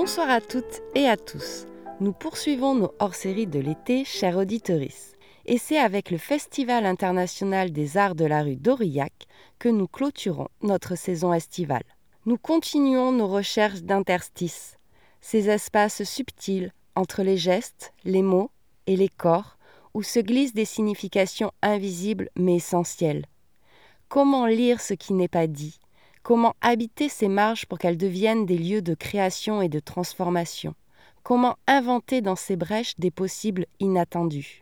Bonsoir à toutes et à tous. Nous poursuivons nos hors-séries de l'été, chers auditeuristes. Et c'est avec le Festival international des arts de la rue d'Aurillac que nous clôturons notre saison estivale. Nous continuons nos recherches d'interstices, ces espaces subtils entre les gestes, les mots et les corps, où se glissent des significations invisibles mais essentielles. Comment lire ce qui n'est pas dit ? Comment habiter ces marges pour qu'elles deviennent des lieux de création et de transformation ? Comment inventer dans ces brèches des possibles inattendus ?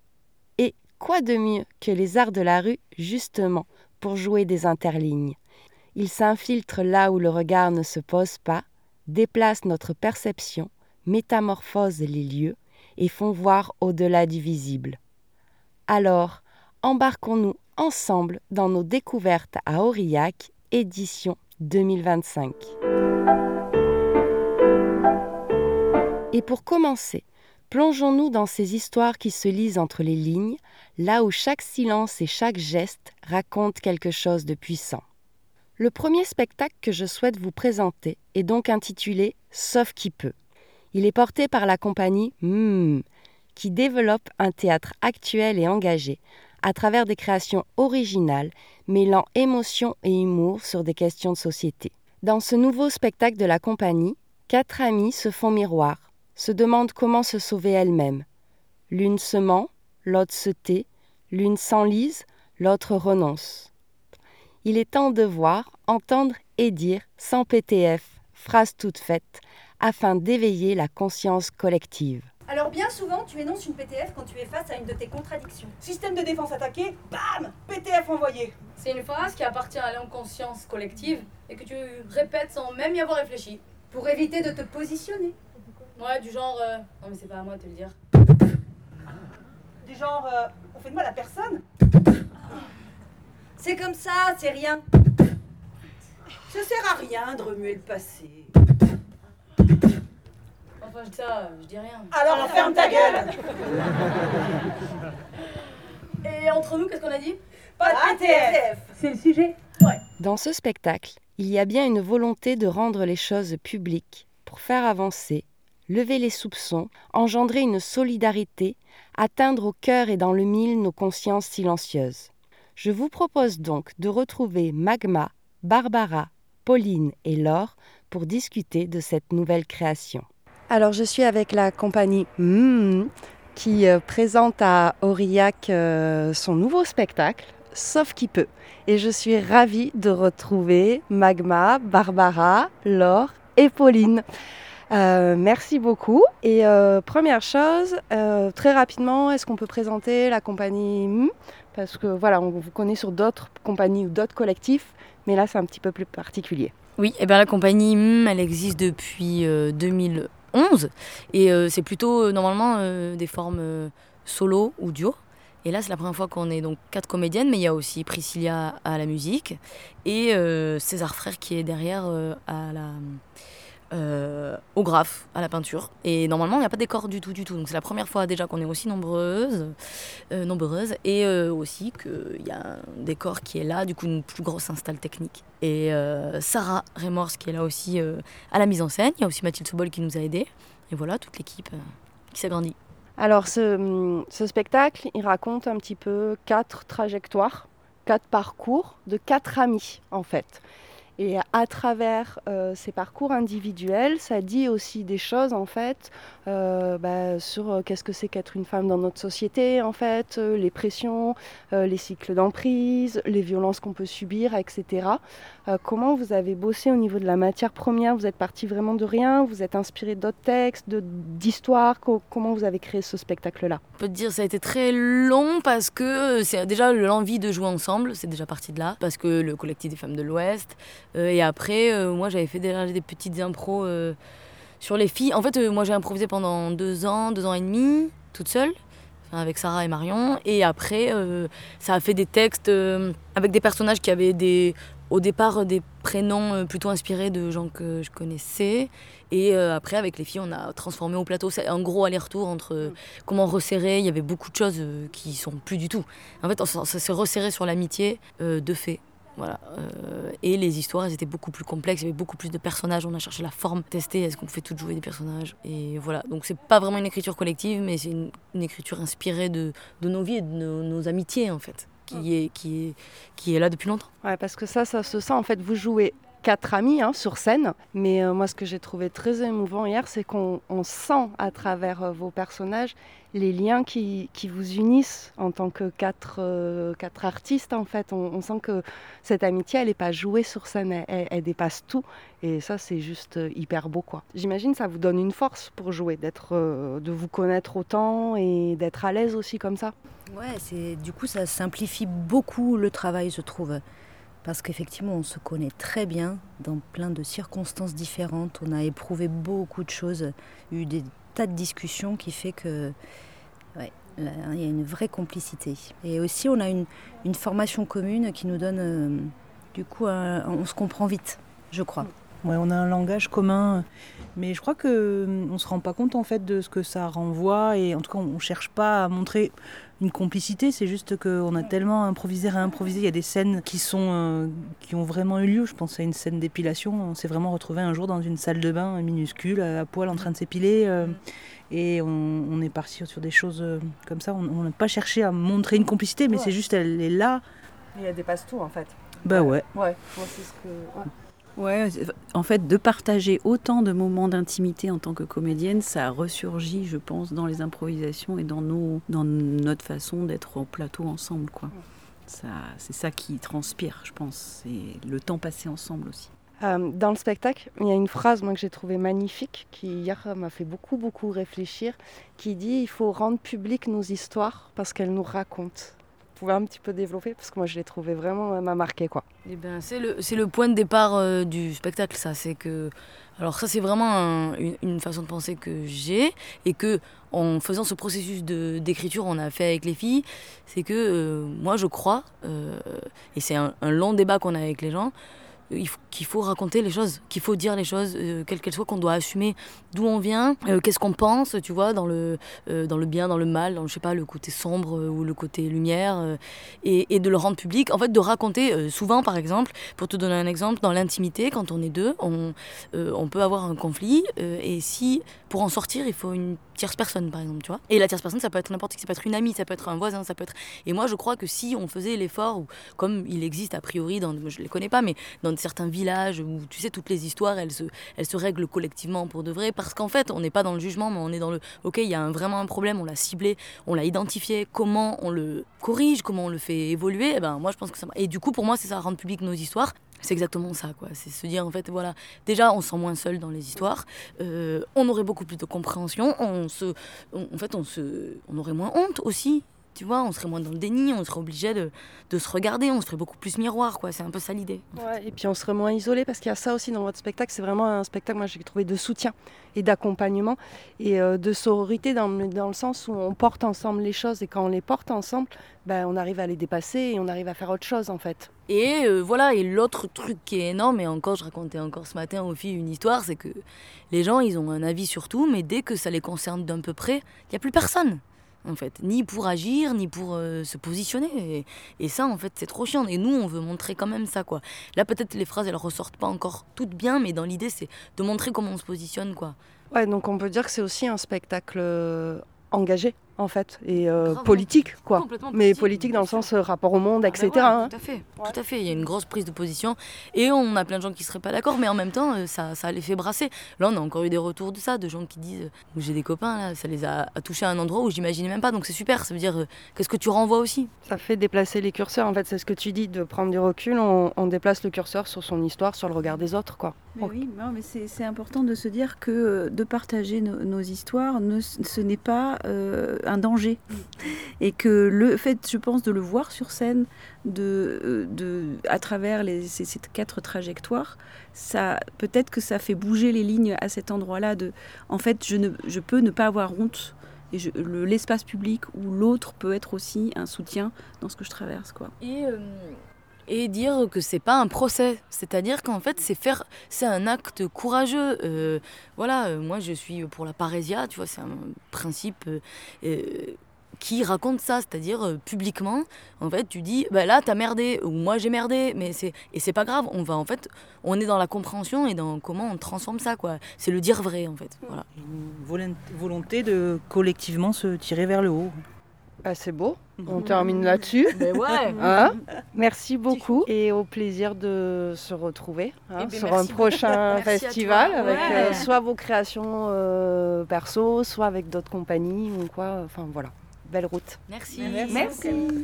Et quoi de mieux que les arts de la rue, justement, pour jouer des interlignes ? Ils s'infiltrent là où le regard ne se pose pas, déplacent notre perception, métamorphosent les lieux et font voir au-delà du visible. Alors, embarquons-nous ensemble dans nos découvertes à Aurillac, édition 2025. Et pour commencer, plongeons-nous dans ces histoires qui se lisent entre les lignes, là où chaque silence et chaque geste racontent quelque chose de puissant. Le premier spectacle que je souhaite vous présenter est donc intitulé « Sauf qui peut ». Il est porté par la compagnie qui développe un théâtre actuel et engagé à travers des créations originales mêlant émotion et humour sur des questions de société. Dans ce nouveau spectacle de la compagnie, 4 amies se font miroir, se demandent comment se sauver elles-mêmes. L'une se ment, l'autre se tait, l'une s'enlise, l'autre renonce. Il est temps de voir, entendre et dire, sans PTF, phrase toute faite, afin d'éveiller la conscience collective. Alors bien souvent, tu énonces une PTF quand tu es face à une de tes contradictions. Système de défense attaqué, bam, PTF envoyé. C'est une phrase qui appartient à l'inconscience collective et que tu répètes sans même y avoir réfléchi. Pour éviter de te positionner. Ouais, du genre, non mais c'est pas à moi de te le dire. Du genre, on fait de mal à personne. C'est comme ça, c'est rien. Ça sert à rien de remuer le passé. Enfin, je dis ça, je dis rien. Alors ferme ta gueule. Et entre nous, qu'est-ce qu'on a dit ? Pas de PTF. C'est le sujet ? Ouais. Dans ce spectacle, il y a bien une volonté de rendre les choses publiques pour faire avancer, lever les soupçons, engendrer une solidarité, atteindre au cœur et dans le mille nos consciences silencieuses. Je vous propose donc de retrouver Magma, Barbara, Pauline et Laure pour discuter de cette nouvelle création. Alors je suis avec la compagnie qui présente à Aurillac son nouveau spectacle, Sauf qui peut. Et je suis ravie de retrouver Magma, Barbara, Laure et Pauline. Merci beaucoup. Et première chose, très rapidement, est-ce qu'on peut présenter la compagnie parce que voilà, on vous connaît sur d'autres compagnies ou d'autres collectifs, mais là c'est un petit peu plus particulier. Oui, et bien la compagnie elle existe depuis 2011 et c'est plutôt normalement des formes solo ou duo. Et là, c'est la première fois qu'on est donc 4 comédiennes, mais il y a aussi Priscilla à la musique et César Frère qui est derrière au graphe, à la peinture. Et normalement, il n'y a pas de décor du tout. Donc c'est la première fois déjà qu'on est aussi nombreuses et aussi qu'il y a un décor qui est là, du coup une plus grosse install technique. Et Sarah Remors qui est là aussi à la mise en scène. Il y a aussi Mathilde Sobol qui nous a aidés. Et voilà, toute l'équipe qui s'agrandit. Alors ce spectacle, il raconte un petit peu 4 trajectoires, 4 parcours de 4 amis en fait. Et à travers ces parcours individuels, ça dit aussi des choses en fait sur qu'est-ce que c'est qu'être une femme dans notre société en fait, les pressions, les cycles d'emprise, les violences qu'on peut subir, etc. Comment vous avez bossé au niveau de la matière première ? Vous êtes parti vraiment de rien ? Vous êtes inspiré d'autres textes, d'histoires ? Comment vous avez créé ce spectacle-là ? On peut te dire ça a été très long parce que c'est déjà l'envie de jouer ensemble, c'est déjà parti de là, parce que le collectif des femmes de l'Ouest. Et après, moi j'avais fait déjà des petites impros sur les filles. En fait, moi j'ai improvisé pendant 2 ans et demi, toute seule, avec Sarah et Marion. Et après, ça a fait des textes avec des personnages qui avaient au départ des prénoms plutôt inspirés de gens que je connaissais. Et après, avec les filles, on a transformé au plateau. C'est un gros aller-retour entre comment resserrer. Il y avait beaucoup de choses qui sont plus du tout. En fait, on s'est resserré sur l'amitié de fait. Voilà. Et les histoires, elles étaient beaucoup plus complexes, il y avait beaucoup plus de personnages, on a cherché la forme, testé, est-ce qu'on pouvait toutes jouer des personnages. Et voilà, donc c'est pas vraiment une écriture collective, mais c'est une écriture inspirée de nos vies et de nos amitiés, en fait, qui est là depuis longtemps. Ouais, parce que ça se sent. En fait, vous jouez 4 amis sur scène. Mais moi, ce que j'ai trouvé très émouvant hier, c'est qu'on sent à travers vos personnages les liens qui vous unissent en tant que quatre artistes. En fait, on sent que cette amitié, elle n'est pas jouée sur scène, elle dépasse tout. Et ça, c'est juste hyper beau, quoi. J'imagine que ça vous donne une force pour jouer, de vous connaître autant et d'être à l'aise aussi comme ça. Ouais, du coup, ça simplifie beaucoup le travail, je trouve. Parce qu'effectivement, on se connaît très bien dans plein de circonstances différentes. On a éprouvé beaucoup de choses, eu des tas de discussions qui fait que, ouais, là, il y a une vraie complicité. Et aussi, on a une formation commune qui nous donne, du coup, on se comprend vite, je crois. Ouais, on a un langage commun, mais je crois qu'on ne se rend pas compte en fait de ce que ça renvoie, et en tout cas on ne cherche pas à montrer une complicité, c'est juste qu'on a tellement improvisé, réimprovisé. Il y a des scènes qui ont vraiment eu lieu. Je pense à une scène d'épilation, on s'est vraiment retrouvé un jour dans une salle de bain minuscule, à poil en train de s'épiler, et on est parti sur des choses comme ça. On n'a pas cherché à montrer une complicité, mais c'est juste, elle est là. Et elle dépasse tout, en fait. Bah ouais. Ouais, moi c'est ce que... Ouais. Ouais, en fait, de partager autant de moments d'intimité en tant que comédienne, ça a ressurgi, je pense, dans les improvisations et dans notre façon d'être au plateau ensemble, quoi. C'est ça qui transpire, je pense. C'est le temps passé ensemble aussi. Dans le spectacle, il y a une phrase moi, que j'ai trouvée magnifique, qui hier m'a fait beaucoup, beaucoup réfléchir, qui dit « Il faut rendre publiques nos histoires parce qu'elles nous racontent ». Vous pouvez un petit peu développer, parce que moi je l'ai trouvé vraiment, m'a marqué, quoi. Eh ben, c'est le point de départ du spectacle, ça. C'est que, alors ça, c'est vraiment une façon de penser que j'ai, et que en faisant ce processus d'écriture, on a fait avec les filles, c'est que moi je crois, et c'est un long débat qu'on a avec les gens, qu'il faut raconter les choses, qu'il faut dire les choses, quelles qu'elles soient, qu'on doit assumer d'où on vient, qu'est-ce qu'on pense, tu vois, dans le bien, dans le mal, dans, je sais pas, le côté sombre ou le côté lumière, et de le rendre public. En fait, de raconter, souvent, par exemple, pour te donner un exemple, dans l'intimité, quand on est deux, on peut avoir un conflit, et si, pour en sortir, il faut une tierce personne, par exemple, tu vois. Et la tierce personne, ça peut être n'importe qui, ça peut être une amie, ça peut être un voisin, ça peut être... Et moi, je crois que si on faisait l'effort, ou comme il existe a priori, je les connais pas, mais dans certains villages où, tu sais, toutes les histoires, elles se règlent collectivement pour de vrai, parce qu'en fait, on n'est pas dans le jugement, mais on est dans le... Ok, il y a vraiment un problème, on l'a ciblé, on l'a identifié, comment on le corrige, comment on le fait évoluer, et ben, moi, je pense que ça... Et du coup, pour moi, c'est ça, rendre public nos histoires. C'est exactement ça, quoi. C'est se dire, en fait, voilà, déjà, on se sent moins seul dans les histoires, on aurait beaucoup plus de compréhension, on aurait moins honte aussi, tu vois, on serait moins dans le déni, on serait obligé de se regarder, on se ferait beaucoup plus miroir, quoi. C'est un peu ça l'idée. Ouais, et puis on serait moins isolé, parce qu'il y a ça aussi dans votre spectacle, c'est vraiment un spectacle, moi j'ai trouvé, de soutien et d'accompagnement et de sororité dans le sens où on porte ensemble les choses, et quand on les porte ensemble, ben, on arrive à les dépasser et on arrive à faire autre chose, en fait. Et voilà, et l'autre truc qui est énorme, et encore, je racontais encore ce matin aux filles une histoire, c'est que les gens, ils ont un avis sur tout, mais dès que ça les concerne d'un peu près, il n'y a plus personne, en fait, ni pour agir, ni pour se positionner, et ça, en fait, c'est trop chiant, et nous, on veut montrer quand même ça, quoi. Là, peut-être les phrases, elles ressortent pas encore toutes bien, mais dans l'idée, c'est de montrer comment on se positionne, quoi. Ouais, donc on peut dire que c'est aussi un spectacle engagé, en fait, et Grave, politique, quoi. Complètement Mais politique dans le sens rapport au monde, etc. Voilà, tout à fait, tout à fait. Il y a une grosse prise de position, et on a plein de gens qui seraient pas d'accord, mais en même temps, ça les fait brasser. Là, on a encore eu des retours de ça, de gens qui disent, j'ai des copains, là, ça les a touchés à un endroit où j'imaginais même pas, donc c'est super. Ça veut dire, qu'est-ce que tu renvoies aussi? Ça fait déplacer les curseurs, en fait, c'est ce que tu dis, de prendre du recul, on déplace le curseur sur son histoire, sur le regard des autres, quoi. Mais oui, non, mais c'est important de se dire que de partager nos histoires, ce n'est pas un danger. Et que le fait, je pense, de le voir sur scène, à travers ces 4 trajectoires, peut-être que ça fait bouger les lignes à cet endroit-là. En fait, je peux ne pas avoir honte. Et l'espace public où l'autre peut être aussi un soutien dans ce que je traverse, quoi. Et dire que c'est pas un procès, c'est-à-dire qu'en fait c'est un acte courageux. Voilà, moi je suis pour la parésia, tu vois, c'est un principe qui raconte ça, c'est-à-dire publiquement, en fait, tu dis, bah là, t'as merdé, ou moi j'ai merdé, et c'est pas grave, on est dans la compréhension et dans comment on transforme ça, quoi. C'est le dire vrai, en fait, voilà. Une volonté de collectivement se tirer vers le haut. Ah, c'est beau, on termine là-dessus. Mais ouais. Hein, merci beaucoup et au plaisir de se retrouver sur un prochain festival avec soit vos créations perso, soit avec d'autres compagnies ou quoi. Enfin voilà, belle route. Merci. Merci.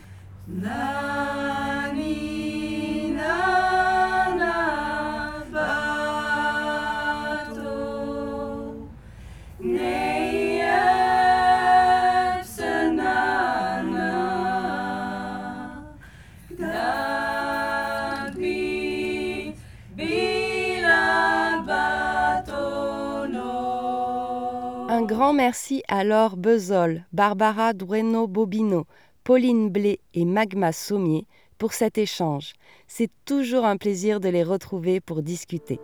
Un grand merci à Laure Bezol, Barbara Dueno-Bobino, Pauline Blé et Magma Sommier pour cet échange. C'est toujours un plaisir de les retrouver pour discuter.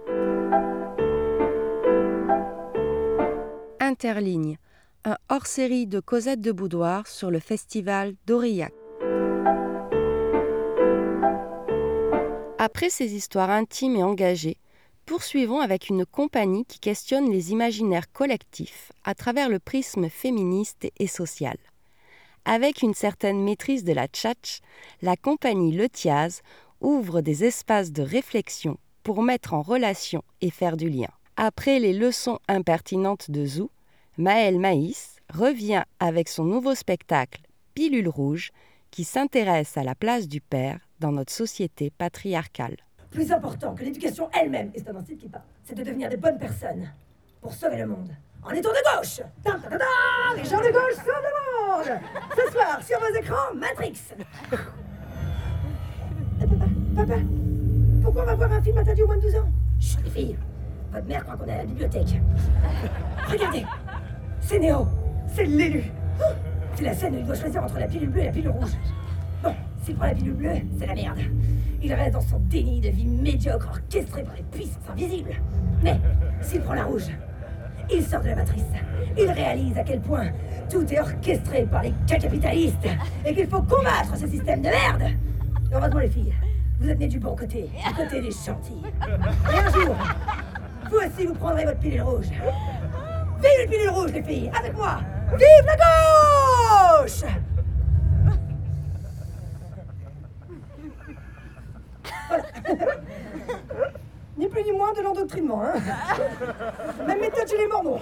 Interligne, un hors-série de Cosette de Boudoir sur le festival d'Aurillac. Après ces histoires intimes et engagées, poursuivons avec une compagnie qui questionne les imaginaires collectifs à travers le prisme féministe et social. Avec une certaine maîtrise de la tchatch, la compagnie Le Tiaz ouvre des espaces de réflexion pour mettre en relation et faire du lien. Après les leçons impertinentes de Zou, Maëlle Maïs revient avec son nouveau spectacle Pilule rouge qui s'intéresse à la place du père dans notre société patriarcale. Plus important que l'éducation elle-même, et c'est un titre qui parle, c'est de devenir des bonnes personnes pour sauver le monde. En étant de gauche, les gens de gauche sauvent le monde. Ce soir, sur vos écrans, Matrix. Papa, pourquoi on va voir un film interdit aux moins de 12 ans? Chut, les filles, votre mère croit qu'on est à la bibliothèque. Regardez, c'est Néo, c'est l'élu. C'est la scène où il doit choisir entre la pilule bleue et la pilule rouge. Bon, s'il prend la pilule bleue, c'est la merde. Il reste dans son déni de vie médiocre orchestré par les puissances invisibles. Mais s'il prend la rouge, il sort de la matrice. Il réalise à quel point tout est orchestré par les capitalistes et qu'il faut combattre ce système de merde. Heureusement les filles, vous êtes nées du bon côté, du côté des gentils. Et un jour, vous aussi vous prendrez votre pilule rouge. Vive les pilules rouges les filles, avec moi. Vive la gauche! Voilà. Ni plus ni moins de l'endoctrinement, hein. Même méthode chez les mormons.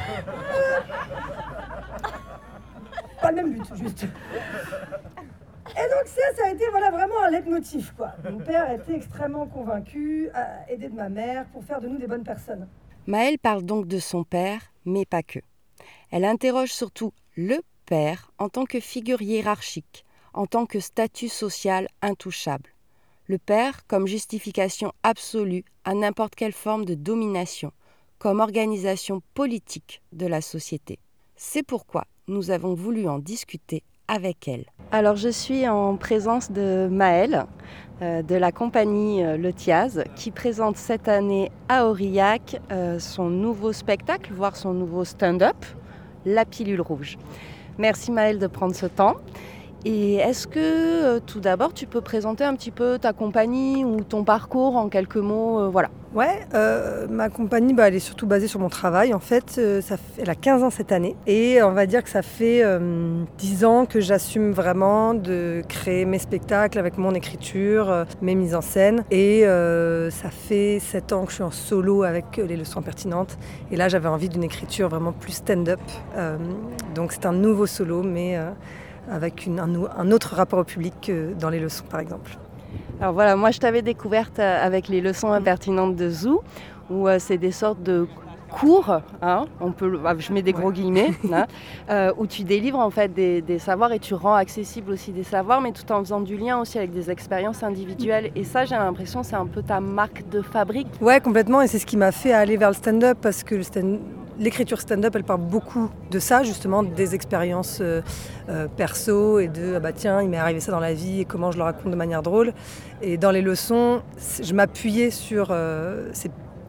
Pas le même but, juste. Et donc ça a été vraiment un leitmotiv, quoi. Mon père était extrêmement convaincu, à aider de ma mère pour faire de nous des bonnes personnes. Maëlle parle donc de son père, mais pas que. Elle interroge surtout le père en tant que figure hiérarchique, en tant que statut social intouchable. Le père comme justification absolue à n'importe quelle forme de domination, comme organisation politique de la société. C'est pourquoi nous avons voulu en discuter avec elle. Alors je suis en présence de Maëlle, de la compagnie Le Tiaz, qui présente cette année à Aurillac son nouveau spectacle, voire son nouveau stand-up, La Pilule rouge. Merci Maëlle de prendre ce temps. Et est-ce que, tout d'abord, tu peux présenter un petit peu ta compagnie ou ton parcours en quelques mots, voilà. Ouais, ma compagnie, elle est surtout basée sur mon travail. En fait, elle a 15 ans cette année. Et on va dire que ça fait 10 ans que j'assume vraiment de créer mes spectacles avec mon écriture, mes mises en scène. Et ça fait 7 ans que je suis en solo avec les leçons impertinentes. Et là, j'avais envie d'une écriture vraiment plus stand-up. Donc c'est un nouveau solo, mais avec un autre rapport au public que dans les leçons, par exemple. Alors voilà, moi je t'avais découverte avec les leçons impertinentes de Zou, où c'est des sortes de cours, hein, je mets des gros guillemets, hein, où tu délivres en fait des savoirs et tu rends accessible aussi des savoirs, mais tout en faisant du lien aussi avec des expériences individuelles. Et ça, j'ai l'impression, c'est un peu ta marque de fabrique. Ouais, complètement, et c'est ce qui m'a fait aller vers le stand-up, parce que l'écriture stand-up, elle parle beaucoup de ça, justement, des expériences perso et de tiens, il m'est arrivé ça dans la vie et comment je le raconte de manière drôle. Et dans les leçons, je m'appuyais sur ces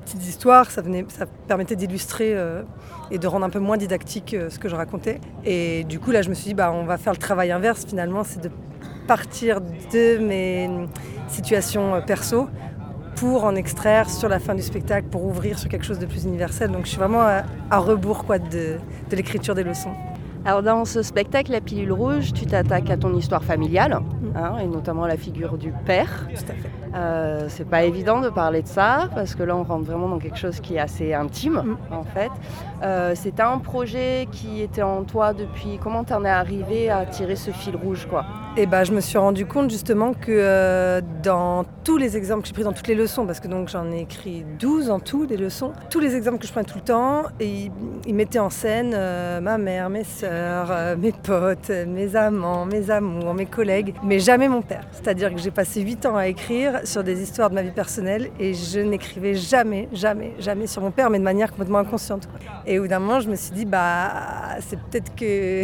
petites histoires, ça permettait d'illustrer et de rendre un peu moins didactique ce que je racontais. Et du coup, là, je me suis dit, on va faire le travail inverse, finalement, c'est de partir de mes situations perso pour en extraire sur la fin du spectacle, pour ouvrir sur quelque chose de plus universel. Donc je suis vraiment à rebours de l'écriture des leçons. Alors dans ce spectacle, La Pilule Rouge, tu t'attaques à ton histoire familiale, et notamment à la figure du père. Tout à fait. C'est pas évident de parler de ça, parce que là on rentre vraiment dans quelque chose qui est assez intime, en fait. C'était un projet qui était en toi depuis... Comment t'en es arrivé à tirer ce fil rouge, quoi? Je me suis rendu compte justement que dans tous les exemples que j'ai pris dans toutes les leçons, parce que donc j'en ai écrit 12 en tout des leçons, tous les exemples que je prenais tout le temps, et ils mettaient en scène ma mère, mes sœurs, mes potes, mes amants, mes amours, mes collègues, mais jamais mon père. C'est-à-dire que j'ai passé 8 ans à écrire sur des histoires de ma vie personnelle et je n'écrivais jamais sur mon père, mais de manière complètement inconsciente, quoi. Et au bout d'un moment, je me suis dit, c'est peut-être que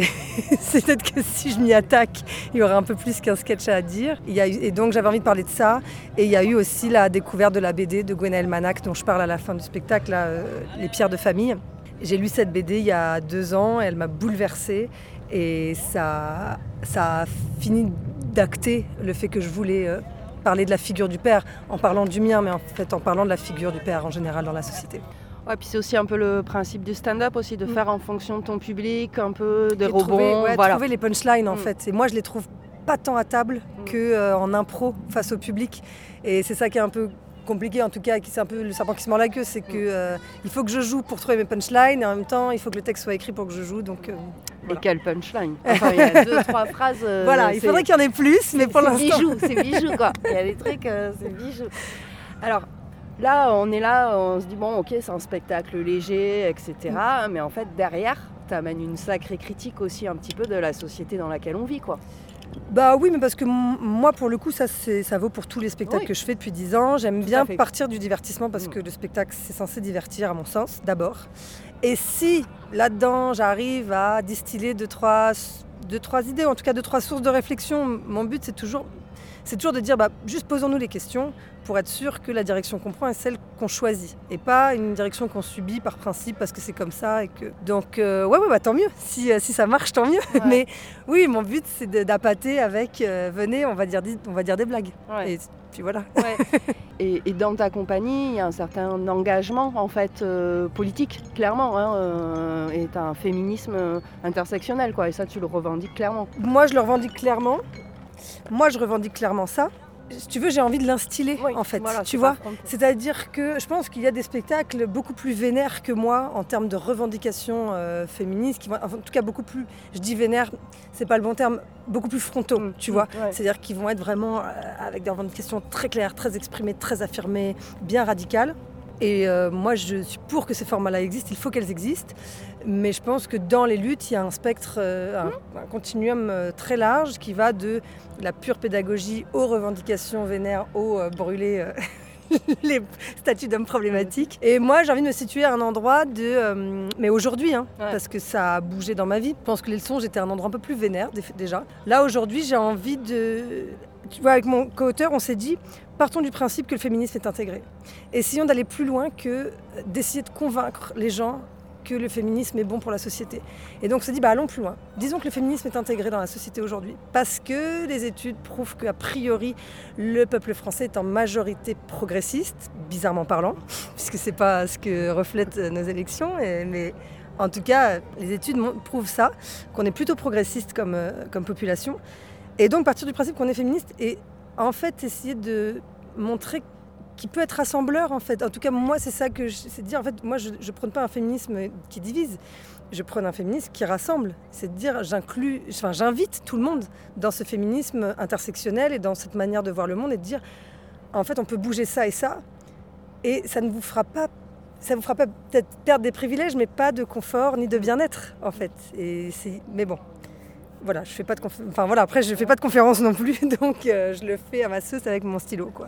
si je m'y attaque, il y aura un peu plus qu'un sketch à dire. Et donc j'avais envie de parler de ça. Et il y a eu aussi la découverte de la BD de Gwenaëlle Manac, dont je parle à la fin du spectacle, là, Les Pierres de famille. J'ai lu cette BD il y a 2 ans, elle m'a bouleversée. Et ça a fini d'acter le fait que je voulais parler de la figure du père, en parlant du mien, mais en fait en parlant de la figure du père en général dans la société. Ouais, puis c'est aussi un peu le principe du stand-up aussi, de faire en fonction de ton public, un peu des rebonds. Trouver les punchlines en fait. Et moi je les trouve pas tant à table qu'en impro face au public. Et c'est ça qui est un peu compliqué, en tout cas, c'est un peu le serpent qui se mord la queue, c'est que il faut que je joue pour trouver mes punchlines, et en même temps il faut que le texte soit écrit pour que je joue. Donc, voilà. Et quelle punchline? Enfin, il y a 2-3 phrases. Voilà, il faudrait qu'il y en ait plus, mais pour l'instant... C'est bijou quoi. Il y a des trucs, c'est bijou. Alors, là, on se dit, bon, ok, c'est un spectacle léger, etc. Mais en fait, derrière, t'amènes une sacrée critique aussi un petit peu de la société dans laquelle on vit, quoi. Oui, mais parce que moi, pour le coup, ça vaut pour tous les spectacles que je fais depuis 10 ans. J'aime bien partir du divertissement parce que le spectacle, c'est censé divertir, à mon sens, d'abord. Et si, là-dedans, j'arrive à distiller 2-3 idées, en tout cas 2-3 sources de réflexion, mon but, c'est toujours de dire, juste posons-nous les questions pour être sûr que la direction qu'on prend est celle qu'on choisit et pas une direction qu'on subit par principe parce que c'est comme ça. Donc, tant mieux. Si ça marche, tant mieux. Ouais. Mais oui, mon but, c'est d'appâter avec venez, on va dire des blagues. Ouais. Et puis voilà. Ouais. Et dans ta compagnie, il y a un certain engagement en fait politique, clairement. Et tu as un féminisme intersectionnel, quoi. Et ça, tu le revendiques clairement. Moi, je le revendique clairement. Moi, je revendique clairement ça. Si tu veux, j'ai envie de l'instiller, en fait. Voilà, tu vois, c'est-à-dire que je pense qu'il y a des spectacles beaucoup plus vénères que moi en termes de revendications féministes, qui vont, en tout cas beaucoup plus, je dis vénères, c'est pas le bon terme, beaucoup plus frontaux, tu vois. Ouais. C'est-à-dire qu'ils vont être vraiment avec des revendications très claires, très exprimées, très affirmées, bien radicales. Et moi, je suis pour que ces formats-là existent, il faut qu'elles existent. Mais je pense que dans les luttes, il y a un spectre, un continuum très large qui va de la pure pédagogie aux revendications vénères, aux brûler les statuts d'hommes problématiques. Et moi, j'ai envie de me situer à un endroit mais aujourd'hui, parce que ça a bougé dans ma vie. Je pense que les leçons, j'étais à un endroit un peu plus vénère déjà. Là, aujourd'hui, j'ai envie de... Tu vois, avec mon co-auteur, on s'est dit, partons du principe que le féminisme est intégré. Essayons d'aller plus loin que d'essayer de convaincre les gens que le féminisme est bon pour la société. Et donc on s'est dit, allons plus loin. Disons que le féminisme est intégré dans la société aujourd'hui, parce que les études prouvent qu'a priori, le peuple français est en majorité progressiste, bizarrement parlant, puisque c'est pas ce que reflètent nos élections, mais en tout cas, les études prouvent ça, qu'on est plutôt progressiste comme population. Et donc partir du principe qu'on est féministe et en fait essayer de montrer qui peut être rassembleur en fait. En tout cas, moi, c'est ça que c'est de dire. En fait, moi, je prône pas un féminisme qui divise. Je prône un féminisme qui rassemble. C'est de dire, j'invite tout le monde dans ce féminisme intersectionnel et dans cette manière de voir le monde et de dire, en fait, on peut bouger ça et ça. Et ça vous fera pas peut-être perdre des privilèges, mais pas de confort ni de bien-être, en fait. Mais bon. Voilà, je fais pas de après, je fais pas de conférence non plus, donc je le fais à ma sauce avec mon stylo, quoi.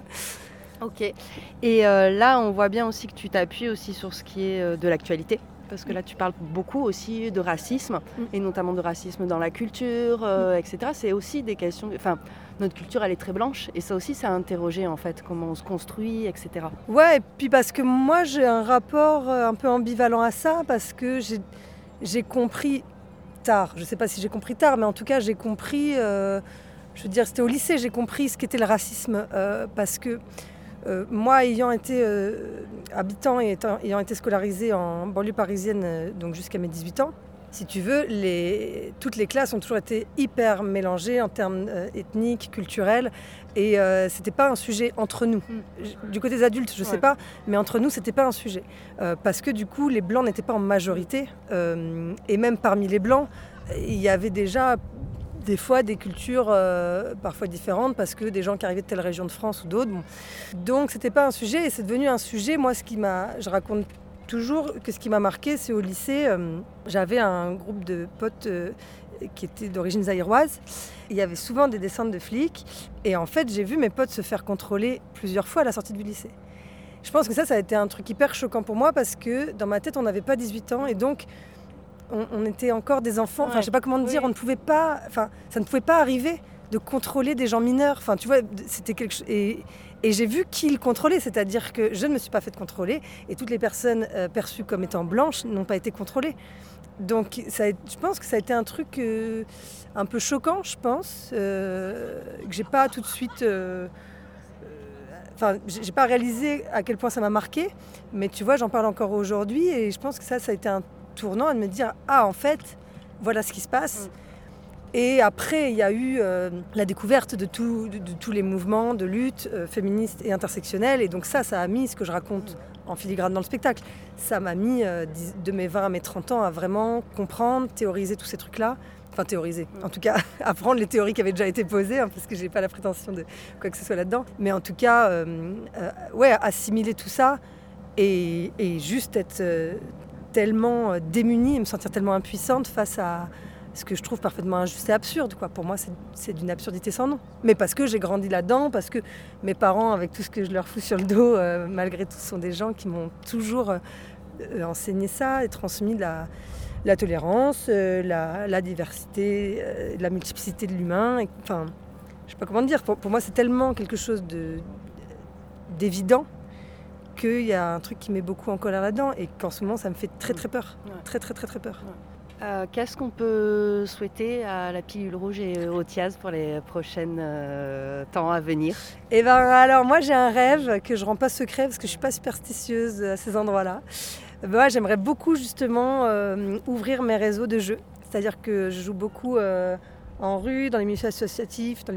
Ok. Et là, on voit bien aussi que tu t'appuies aussi sur ce qui est de l'actualité. Parce que là, tu parles beaucoup aussi de racisme, et notamment de racisme dans la culture, etc. C'est aussi des questions... Enfin, notre culture, elle est très blanche. Et ça aussi, ça a interrogé, en fait, comment on se construit, etc. Ouais, et puis parce que moi, j'ai un rapport un peu ambivalent à ça, parce que j'ai compris tard. Je ne sais pas si j'ai compris tard, mais en tout cas, j'ai compris, je veux dire, c'était au lycée, j'ai compris ce qu'était le racisme, parce que moi, ayant été habitant et ayant été scolarisée en banlieue parisienne, donc jusqu'à mes 18 ans, si tu veux, toutes les classes ont toujours été hyper mélangées en termes ethniques, culturels, et c'était pas un sujet entre nous. Du côté des adultes, je sais pas, mais entre nous, c'était pas un sujet. Parce que du coup, les blancs n'étaient pas en majorité, et même parmi les blancs, il y avait déjà des fois des cultures parfois différentes, parce que des gens qui arrivaient de telle région de France ou d'autres. Bon. Donc c'était pas un sujet, et c'est devenu un sujet. Moi, je raconte toujours que ce qui m'a marqué, c'est au lycée, j'avais un groupe de potes qui étaient d'origine zaïroise. Il y avait souvent des descentes de flics, et en fait, j'ai vu mes potes se faire contrôler plusieurs fois à la sortie du lycée. Je pense que ça a été un truc hyper choquant pour moi, parce que dans ma tête, on n'avait pas 18 ans, et donc on était encore des enfants. Enfin, je sais pas comment te dire, on ne pouvait pas, enfin, ça ne pouvait pas arriver de contrôler des gens mineurs. Enfin, tu vois, c'était quelque chose. Et j'ai vu qui le contrôlait, c'est-à-dire que je ne me suis pas fait contrôler, et toutes les personnes perçues comme étant blanches n'ont pas été contrôlées. Donc je pense que ça a été un truc un peu choquant, je pense, que j'ai pas tout de suite... Enfin, j'ai pas réalisé à quel point ça m'a marqué, mais tu vois, j'en parle encore aujourd'hui, et je pense que ça a été un tournant, de me dire « Ah, en fait, voilà ce qui se passe ». Et après, il y a eu la découverte de tous les mouvements de lutte féministes et intersectionnels. Et donc ça a mis ce que je raconte en filigrane dans le spectacle. Ça m'a mis de mes 20 à mes 30 ans à vraiment comprendre, théoriser tous ces trucs-là. Enfin, théoriser. En tout cas, apprendre les théories qui avaient déjà été posées, hein, parce que j'ai pas la prétention de quoi que ce soit là-dedans. Mais en tout cas, assimiler tout ça et juste être tellement démunie et me sentir tellement impuissante face à ce que je trouve parfaitement injuste et absurde, quoi. Pour moi, c'est d'une absurdité sans nom. Mais parce que j'ai grandi là-dedans, parce que mes parents, avec tout ce que je leur fous sur le dos, malgré tout, sont des gens qui m'ont toujours enseigné ça et transmis la tolérance, la diversité, la multiplicité de l'humain. Enfin, je sais pas comment dire. Pour moi, c'est tellement quelque chose d'évident qu'il y a un truc qui met beaucoup en colère là-dedans, et qu'en ce moment, ça me fait très très peur. Très très très très peur. Qu'est-ce qu'on peut souhaiter à la Pilule Rouge et au Thiaz pour les prochains temps à venir ? Eh ben, alors moi j'ai un rêve que je rends pas secret, parce que je suis pas superstitieuse à ces endroits-là. Moi, j'aimerais beaucoup justement ouvrir mes réseaux de jeux. C'est-à-dire que je joue beaucoup en rue, dans les milieux associatifs,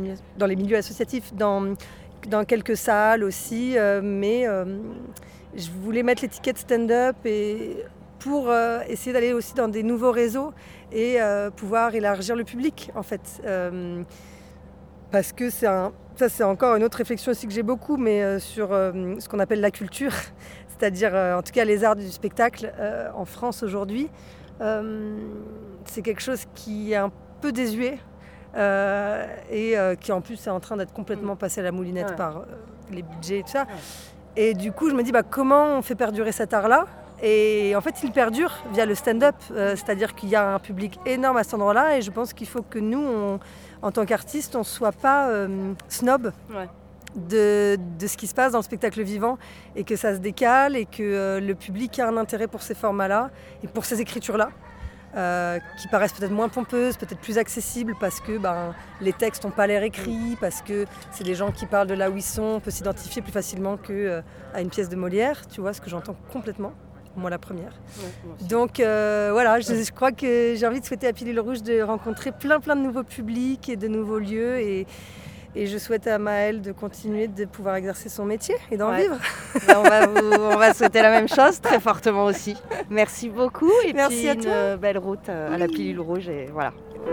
dans quelques salles aussi, mais je voulais mettre l'étiquette stand-up et pour essayer d'aller aussi dans des nouveaux réseaux et pouvoir élargir le public, en fait. Parce que ça, c'est encore une autre réflexion aussi que j'ai beaucoup, mais sur ce qu'on appelle la culture, c'est-à-dire en tout cas les arts du spectacle en France aujourd'hui. C'est quelque chose qui est un peu désuet et qui en plus est en train d'être complètement passé à la moulinette par les budgets et tout ça. Et du coup, je me dis comment on fait perdurer cet art-là ? Et en fait, il perdure via le stand-up, c'est-à-dire qu'il y a un public énorme à cet endroit-là, et je pense qu'il faut que nous, en tant qu'artistes, on ne soit pas snob de ce qui se passe dans le spectacle vivant, et que ça se décale, et que le public a un intérêt pour ces formats-là, et pour ces écritures-là, qui paraissent peut-être moins pompeuses, peut-être plus accessibles, parce que les textes n'ont pas l'air écrits, parce que c'est des gens qui parlent de là où ils sont, on peut s'identifier plus facilement qu'à une pièce de Molière, tu vois, ce que j'entends complètement. Moi la première. Donc voilà, je crois que j'ai envie de souhaiter à Pilule Rouge de rencontrer plein de nouveaux publics et de nouveaux lieux, et je souhaite à Maëlle de continuer de pouvoir exercer son métier et d'en vivre. On va souhaiter la même chose très fortement aussi. Merci beaucoup, et merci puis à toi. Une belle route à la Pilule Rouge, et voilà.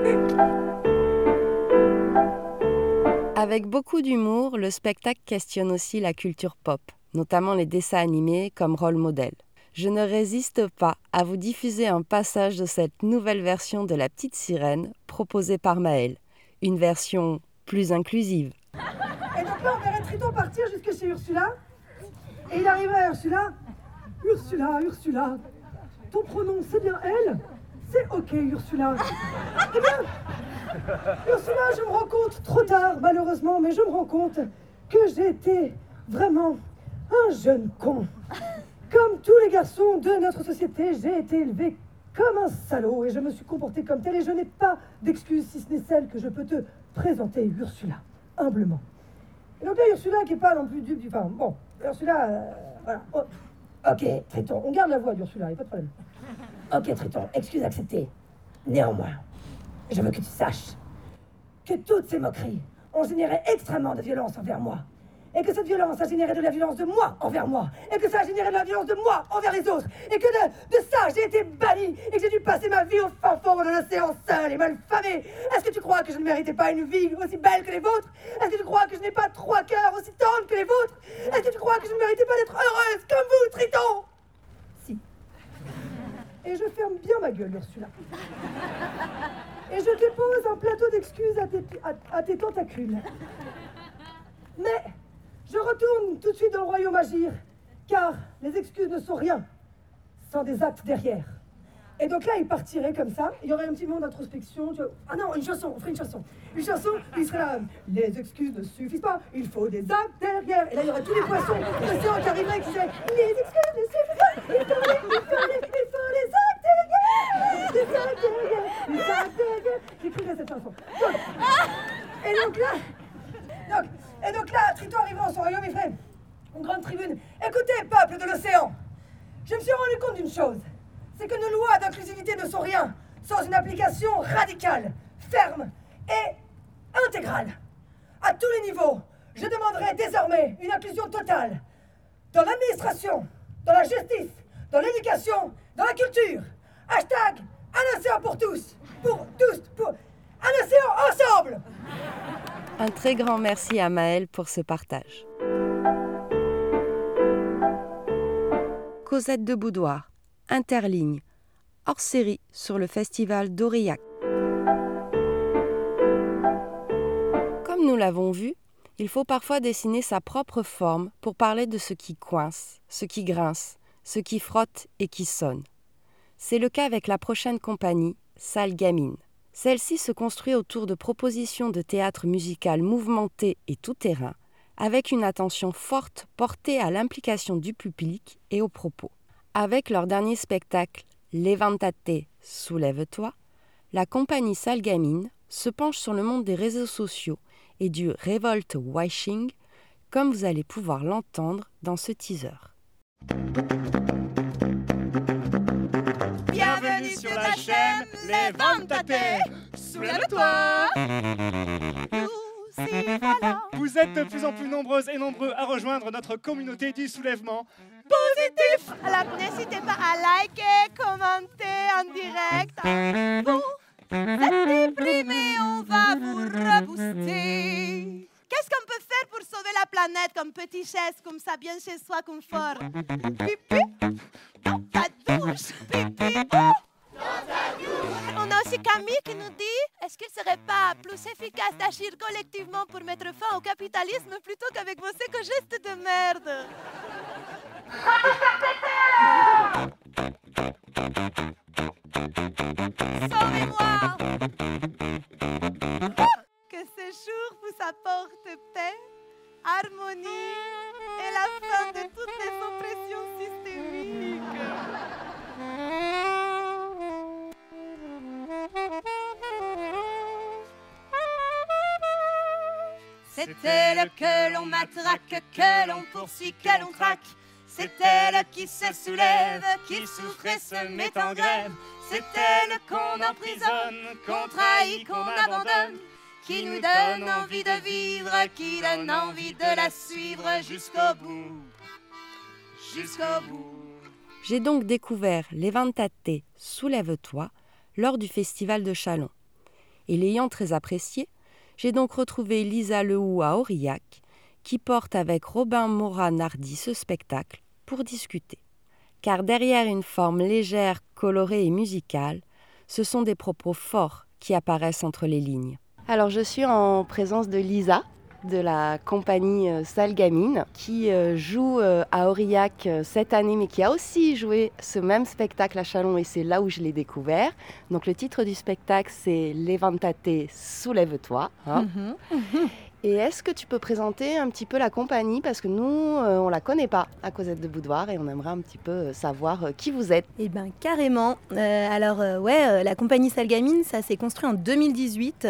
Avec beaucoup d'humour, le spectacle questionne aussi la culture pop, notamment les dessins animés comme rôle modèle. Je ne résiste pas à vous diffuser un passage de cette nouvelle version de La Petite Sirène proposée par Maëlle. Une version plus inclusive. Et donc là, on verrait Triton partir jusque chez Ursula. Et il arrive à Ursula. Ursula, ton pronom, c'est bien elle ? C'est ok, Ursula. Eh bien, Ursula, je me rends compte, trop tard, malheureusement, mais je me rends compte que j'ai été vraiment un jeune con. Comme tous les garçons de notre société, j'ai été élevé comme un salaud et je me suis comporté comme tel et je n'ai pas d'excuse si ce n'est celle que je peux te présenter, Ursula, humblement. Et donc là, Ursula qui n'est pas non plus dupe du... Enfin, bon, Ursula, voilà. Oh. Ok, Triton, on garde la voix d'Ursula, il n'y a pas de problème. Ok, Triton, excuse acceptée. Néanmoins, je veux que tu saches que toutes ces moqueries ont généré extrêmement de violence envers moi. Et que cette violence a généré de la violence de moi envers moi. Et que ça a généré de la violence de moi envers les autres. Et que de ça, j'ai été banni. Et que j'ai dû passer ma vie au fin fond de l'océan seul et mal famé. Est-ce que tu crois que je ne méritais pas une vie aussi belle que les vôtres? Est-ce que tu crois que je n'ai pas 3 cœurs aussi tendres que les vôtres? Est-ce que tu crois que je ne méritais pas d'être heureuse comme vous, Triton? Si. Et je ferme bien ma gueule, Ursula. Et je dépose un plateau d'excuses à tes tentacules. Mais... je retourne tout de suite dans le royaume agir, car les excuses ne sont rien, sans des actes derrière. Et donc là, il partirait comme ça, il y aurait un petit moment d'introspection. Ah non, une chanson, on ferait une chanson. Une chanson, il serait là, les excuses ne suffisent pas, il faut des actes derrière. Et là, il y aurait tous les poissons de l'océan qui arriveraient et qui diraient, les excuses ne suffisent pas, il faut les actes derrière, des actes derrière, des actes derrière. J'écrirai cette chanson. Et donc là, Triton arrivant dans son royaume, il ferait une grande tribune. Écoutez, peuple de l'océan, je me suis rendu compte d'une chose. C'est que nos lois d'inclusivité ne sont rien sans une application radicale, ferme et intégrale. À tous les niveaux, je demanderai désormais une inclusion totale. Dans l'administration, dans la justice, dans l'éducation, dans la culture. Hashtag un océan pour tous. Pour un océan ensemble. Un très grand merci à Maëlle pour ce partage. Cosette de Boudoir, Interligne, hors série sur le festival d'Aurillac. Comme nous l'avons vu, il faut parfois dessiner sa propre forme pour parler de ce qui coince, ce qui grince, ce qui frotte et qui sonne. C'est le cas avec la prochaine compagnie, Salle Gamine. Celle-ci se construit autour de propositions de théâtre musical mouvementé et tout-terrain, avec une attention forte portée à l'implication du public et aux propos. Avec leur dernier spectacle, Levántate, soulève-toi, la compagnie Salle Gamine se penche sur le monde des réseaux sociaux et du revolt washing, comme vous allez pouvoir l'entendre dans ce teaser. Bienvenue sur la chaîne Levántate, soulève-toi. Vous êtes de plus en plus nombreuses et nombreux à rejoindre notre communauté du soulèvement positif. Alors n'hésitez pas à liker, commenter en direct. Vous êtes déprimés, on va vous rebooster. Qu'est-ce qu'on peut faire pour sauver la planète comme petite chaise, comme ça, bien chez soi, confort? Pipi dans ta douche, pipi dans ta douche. On a aussi Camille qui nous dit, est-ce qu'il ne serait pas plus efficace d'agir collectivement pour mettre fin au capitalisme plutôt qu'avec vos éco-gestes de merde? Sauvez-moi! Que ce jour vous apporte paix, harmonie et la fin de toutes les oppressions systémiques. C'est elle que l'on matraque, que l'on poursuit, que l'on traque. C'est elle qui se soulève, qui souffre et se met en grève. C'est elle qu'on emprisonne, qu'on trahit, qu'on abandonne, qui nous donne envie de vivre, qui donne envie de la suivre jusqu'au bout. Jusqu'au bout. J'ai donc découvert Levántate, soulève-toi lors du festival de Châlons. Et l'ayant très apprécié, j'ai donc retrouvé Lisa Lehoux à Aurillac, qui porte avec Robin Morat-Nardi ce spectacle pour discuter. Car derrière une forme légère, colorée et musicale, ce sont des propos forts qui apparaissent entre les lignes. Alors je suis en présence de Lisa. de la compagnie Salgamine qui joue à Aurillac cette année, mais qui a aussi joué ce même spectacle à Châlons, et c'est là où je l'ai découvert. Donc le titre du spectacle, c'est « Lévantate, soulève-toi ». Et est-ce que tu peux présenter un petit peu la compagnie, parce que nous, on ne la connaît pas à Cosette de Boudoir, et on aimerait un petit peu savoir qui vous êtes. Eh bien, carrément. La compagnie Salgamine, ça s'est construit en 2018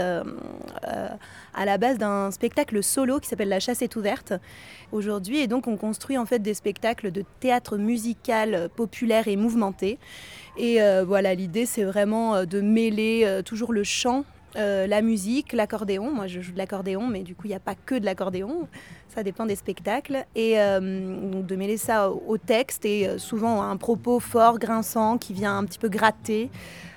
à la base d'un spectacle solo qui s'appelle La Chasse est ouverte aujourd'hui. Et donc, on construit en fait des spectacles de théâtre musical populaire et mouvementé. Et l'idée, c'est vraiment de mêler toujours le chant, la musique, l'accordéon. Moi, je joue de l'accordéon, mais du coup, il n'y a pas que de l'accordéon. Ça dépend des spectacles. Et donc de mêler ça au texte et souvent à un propos fort, grinçant, qui vient un petit peu gratter,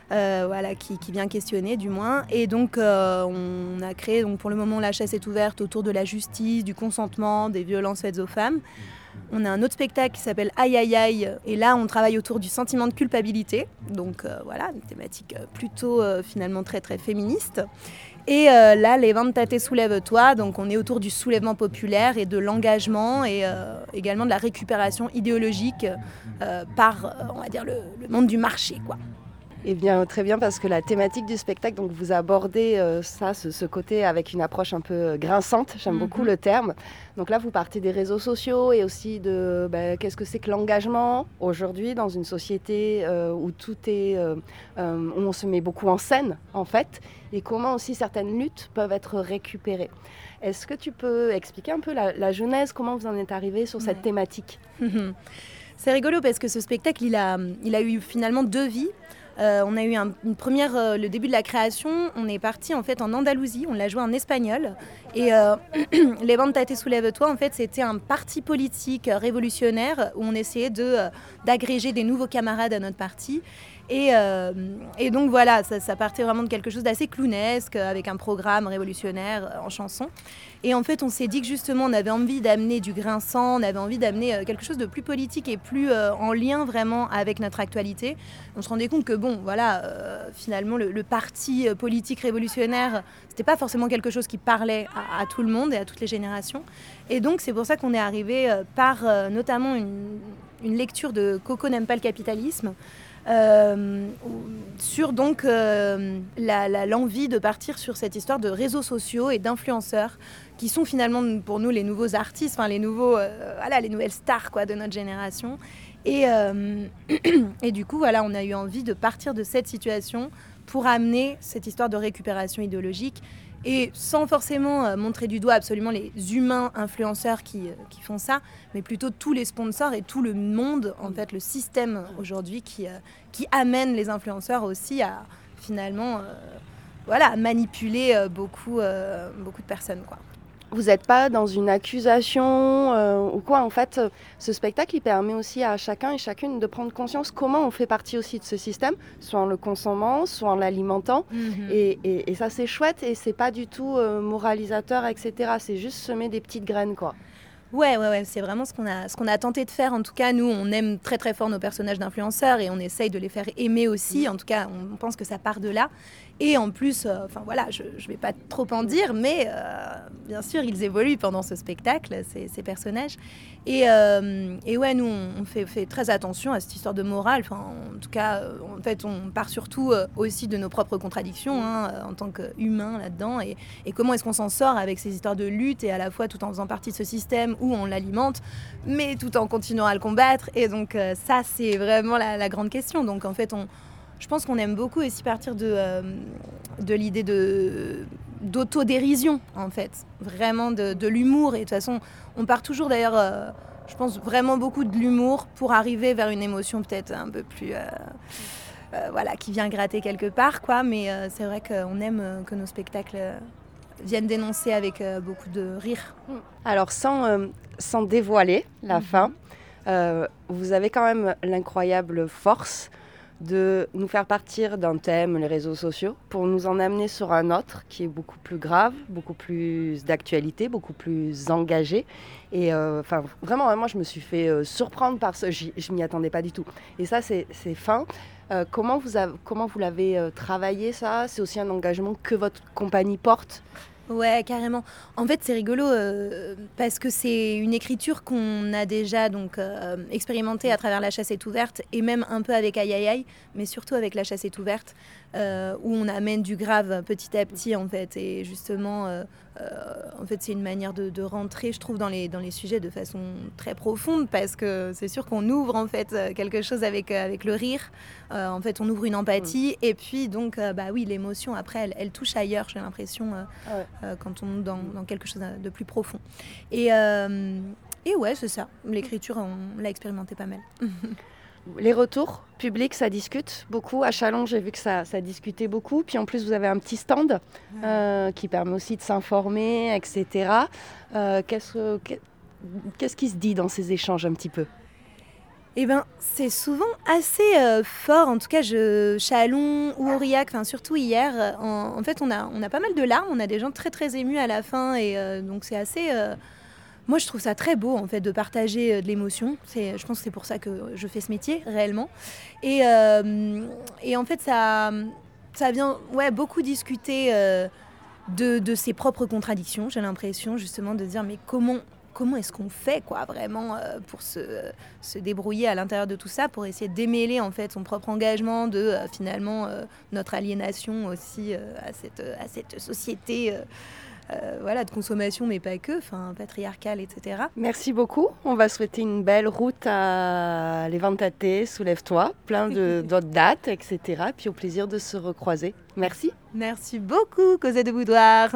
qui vient questionner du moins. Et donc, on a créé pour le moment La Chasse est ouverte autour de la justice, du consentement, des violences faites aux femmes. On a un autre spectacle qui s'appelle Aïe Aïe Aïe, et là on travaille autour du sentiment de culpabilité, donc une thématique plutôt finalement très très féministe. Et là, Lévantate, soulève-toi, donc on est autour du soulèvement populaire et de l'engagement et également de la récupération idéologique par, on va dire, le monde du marché, quoi. Eh bien, très bien, parce que la thématique du spectacle, donc vous abordez ce côté avec une approche un peu grinçante, j'aime beaucoup le terme. Donc là, vous partez des réseaux sociaux et aussi de qu'est-ce que c'est que l'engagement aujourd'hui dans une société où tout est, où on se met beaucoup en scène, en fait, et comment aussi certaines luttes peuvent être récupérées. Est-ce que tu peux expliquer un peu la genèse, comment vous en êtes arrivé sur cette thématique ? C'est rigolo parce que ce spectacle, il a eu finalement 2 vies. On a eu une première, le début de la création, on est parti en fait en Andalousie, on l'a joué en espagnol. Et Lévantate, soulève-toi, en fait, c'était un parti politique révolutionnaire où on essayait d'agréger des nouveaux camarades à notre parti. Et donc voilà, ça partait vraiment de quelque chose d'assez clownesque, avec un programme révolutionnaire en chanson. Et en fait, on s'est dit que justement, on avait envie d'amener du grinçant, on avait envie d'amener quelque chose de plus politique et plus en lien vraiment avec notre actualité. On se rendait compte que finalement, le parti politique révolutionnaire, c'était pas forcément quelque chose qui parlait à tout le monde et à toutes les générations. Et donc, c'est pour ça qu'on est arrivé par notamment une lecture de Coco n'aime pas le capitalisme, sur donc l'envie de partir sur cette histoire de réseaux sociaux et d'influenceurs qui sont finalement pour nous les nouveaux artistes, les nouvelles stars de notre génération. Et du coup, on a eu envie de partir de cette situation pour amener cette histoire de récupération idéologique et sans forcément montrer du doigt absolument les humains influenceurs qui font ça, mais plutôt tous les sponsors et tout le monde, en fait, le système aujourd'hui qui amène les influenceurs aussi à finalement manipuler beaucoup de personnes, quoi. Vous n'êtes pas dans une accusation ou quoi, en fait, ce spectacle, il permet aussi à chacun et chacune de prendre conscience comment on fait partie aussi de ce système, soit en le consommant, soit en l'alimentant. Et ça, c'est chouette et c'est pas du tout moralisateur, etc. C'est juste semer des petites graines, quoi. Ouais, c'est vraiment ce qu'on a tenté de faire. En tout cas, nous, on aime très très fort nos personnages d'influenceurs et on essaye de les faire aimer aussi. En tout cas, on pense que ça part de là. Et en plus, je vais pas trop en dire, mais bien sûr, ils évoluent pendant ce spectacle, ces personnages. Et nous, on fait très attention à cette histoire de morale. En tout cas, en fait, on part surtout aussi de nos propres contradictions en tant qu'humains là-dedans. Et comment est-ce qu'on s'en sort avec ces histoires de lutte et à la fois tout en faisant partie de ce système où on l'alimente, mais tout en continuant à le combattre. Et donc, ça, c'est vraiment la grande question. Donc, en fait, je pense qu'on aime beaucoup aussi partir de l'idée d'autodérision, en fait. Vraiment de l'humour. Et de toute façon, on part toujours d'ailleurs, je pense, vraiment beaucoup de l'humour pour arriver vers une émotion peut-être un peu plus... qui vient gratter quelque part, quoi. Mais c'est vrai qu'on aime que nos spectacles viennent dénoncer avec beaucoup de rire. Alors, sans dévoiler la fin, vous avez quand même l'incroyable force de nous faire partir d'un thème, les réseaux sociaux, pour nous en amener sur un autre qui est beaucoup plus grave, beaucoup plus d'actualité, beaucoup plus engagé. Et vraiment, moi, je me suis fait surprendre par ça. Je m'y attendais pas du tout. Et ça, c'est fin. Comment vous l'avez travaillé, ça ? C'est aussi un engagement que votre compagnie porte ? Ouais, carrément. En fait, c'est rigolo parce que c'est une écriture qu'on a déjà expérimentée à travers La Chasse est ouverte et même un peu avec Aïe Aïe Aïe, mais surtout avec La Chasse est ouverte, où on amène du grave petit à petit en fait. Et justement, en fait, c'est une manière de rentrer, je trouve, dans les sujets de façon très profonde parce que c'est sûr qu'on ouvre en fait quelque chose avec le rire. En fait, on ouvre une empathie et puis donc, oui, l'émotion après, elle touche ailleurs, j'ai l'impression. Quand on monte dans quelque chose de plus profond. Et ouais, c'est ça. L'écriture, on l'a expérimenté pas mal. Les retours publics, ça discute beaucoup. À Châlons, j'ai vu que ça discutait beaucoup. Puis en plus, vous avez un petit stand qui permet aussi de s'informer, etc. Qu'est-ce qui se dit dans ces échanges un petit peu ? Eh ben, c'est souvent assez fort. En tout cas, Châlons ou Aurillac, surtout hier, en fait, on a pas mal de larmes. On a des gens très très émus à la fin, et donc c'est assez. Moi, je trouve ça très beau en fait de partager de l'émotion. Je pense que c'est pour ça que je fais ce métier réellement. Et en fait, ça vient beaucoup discuter de ses propres contradictions. J'ai l'impression justement de dire mais comment est-ce qu'on fait vraiment pour se débrouiller à l'intérieur de tout ça, pour essayer de démêler en fait son propre engagement de finalement notre aliénation aussi à cette société de consommation, mais pas que, patriarcale, etc. Merci beaucoup. On va souhaiter une belle route à Levantate, Soulève-toi, plein d'autres dates, etc. Puis au plaisir de se recroiser. Merci. Merci beaucoup, Cosette de Boudoir.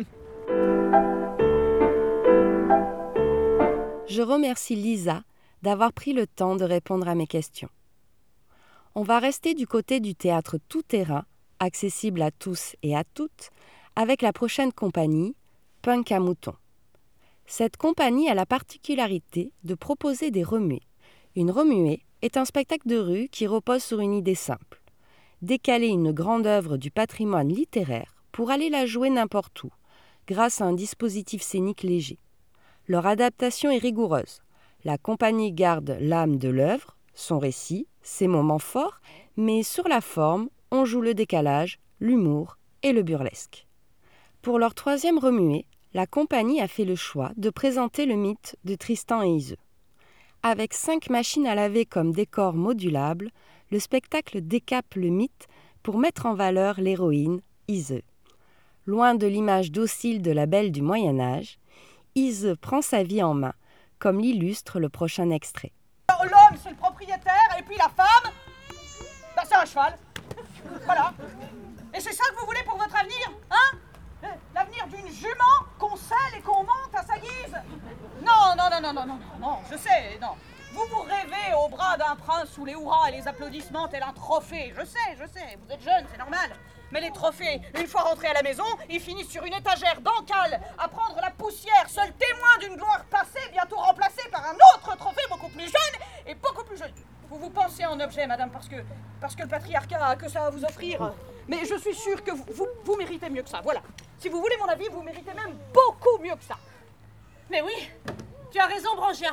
Je remercie Lisa d'avoir pris le temps de répondre à mes questions. On va rester du côté du théâtre tout-terrain, accessible à tous et à toutes, avec la prochaine compagnie, Punk à Mouton. Cette compagnie a la particularité de proposer des remuées. Une remuée est un spectacle de rue qui repose sur une idée simple. Décaler une grande œuvre du patrimoine littéraire pour aller la jouer n'importe où, grâce à un dispositif scénique léger. Leur adaptation est rigoureuse. La compagnie garde l'âme de l'œuvre, son récit, ses moments forts, mais sur la forme, on joue le décalage, l'humour et le burlesque. Pour leur troisième remuée, la compagnie a fait le choix de présenter le mythe de Tristan et Iseult. Avec 5 machines à laver comme décor modulable, le spectacle décape le mythe pour mettre en valeur l'héroïne, Iseult. Loin de l'image docile de la belle du Moyen-Âge, Iseult prend sa vie en main, comme l'illustre le prochain extrait. L'homme, c'est le propriétaire, et puis la femme, c'est un cheval. Voilà. Et c'est ça que vous voulez pour votre avenir, hein ? L'avenir d'une jument qu'on selle et qu'on monte à sa guise ? Non, je sais, non. Vous rêvez au bras d'un prince sous les hurrahs et les applaudissements tel un trophée. Je sais, vous êtes jeune, c'est normal. Mais les trophées, une fois rentrés à la maison, ils finissent sur une étagère d'encale, à prendre la poussière, seul témoin d'une gloire passée, bientôt remplacée par un autre trophée beaucoup plus jeune et beaucoup plus joli. Vous pensez en objet, madame, parce que le patriarcat a que ça à vous offrir. Mais je suis sûre que vous méritez mieux que ça, voilà. Si vous voulez mon avis, vous méritez même beaucoup mieux que ça. Mais oui, tu as raison, Brangien.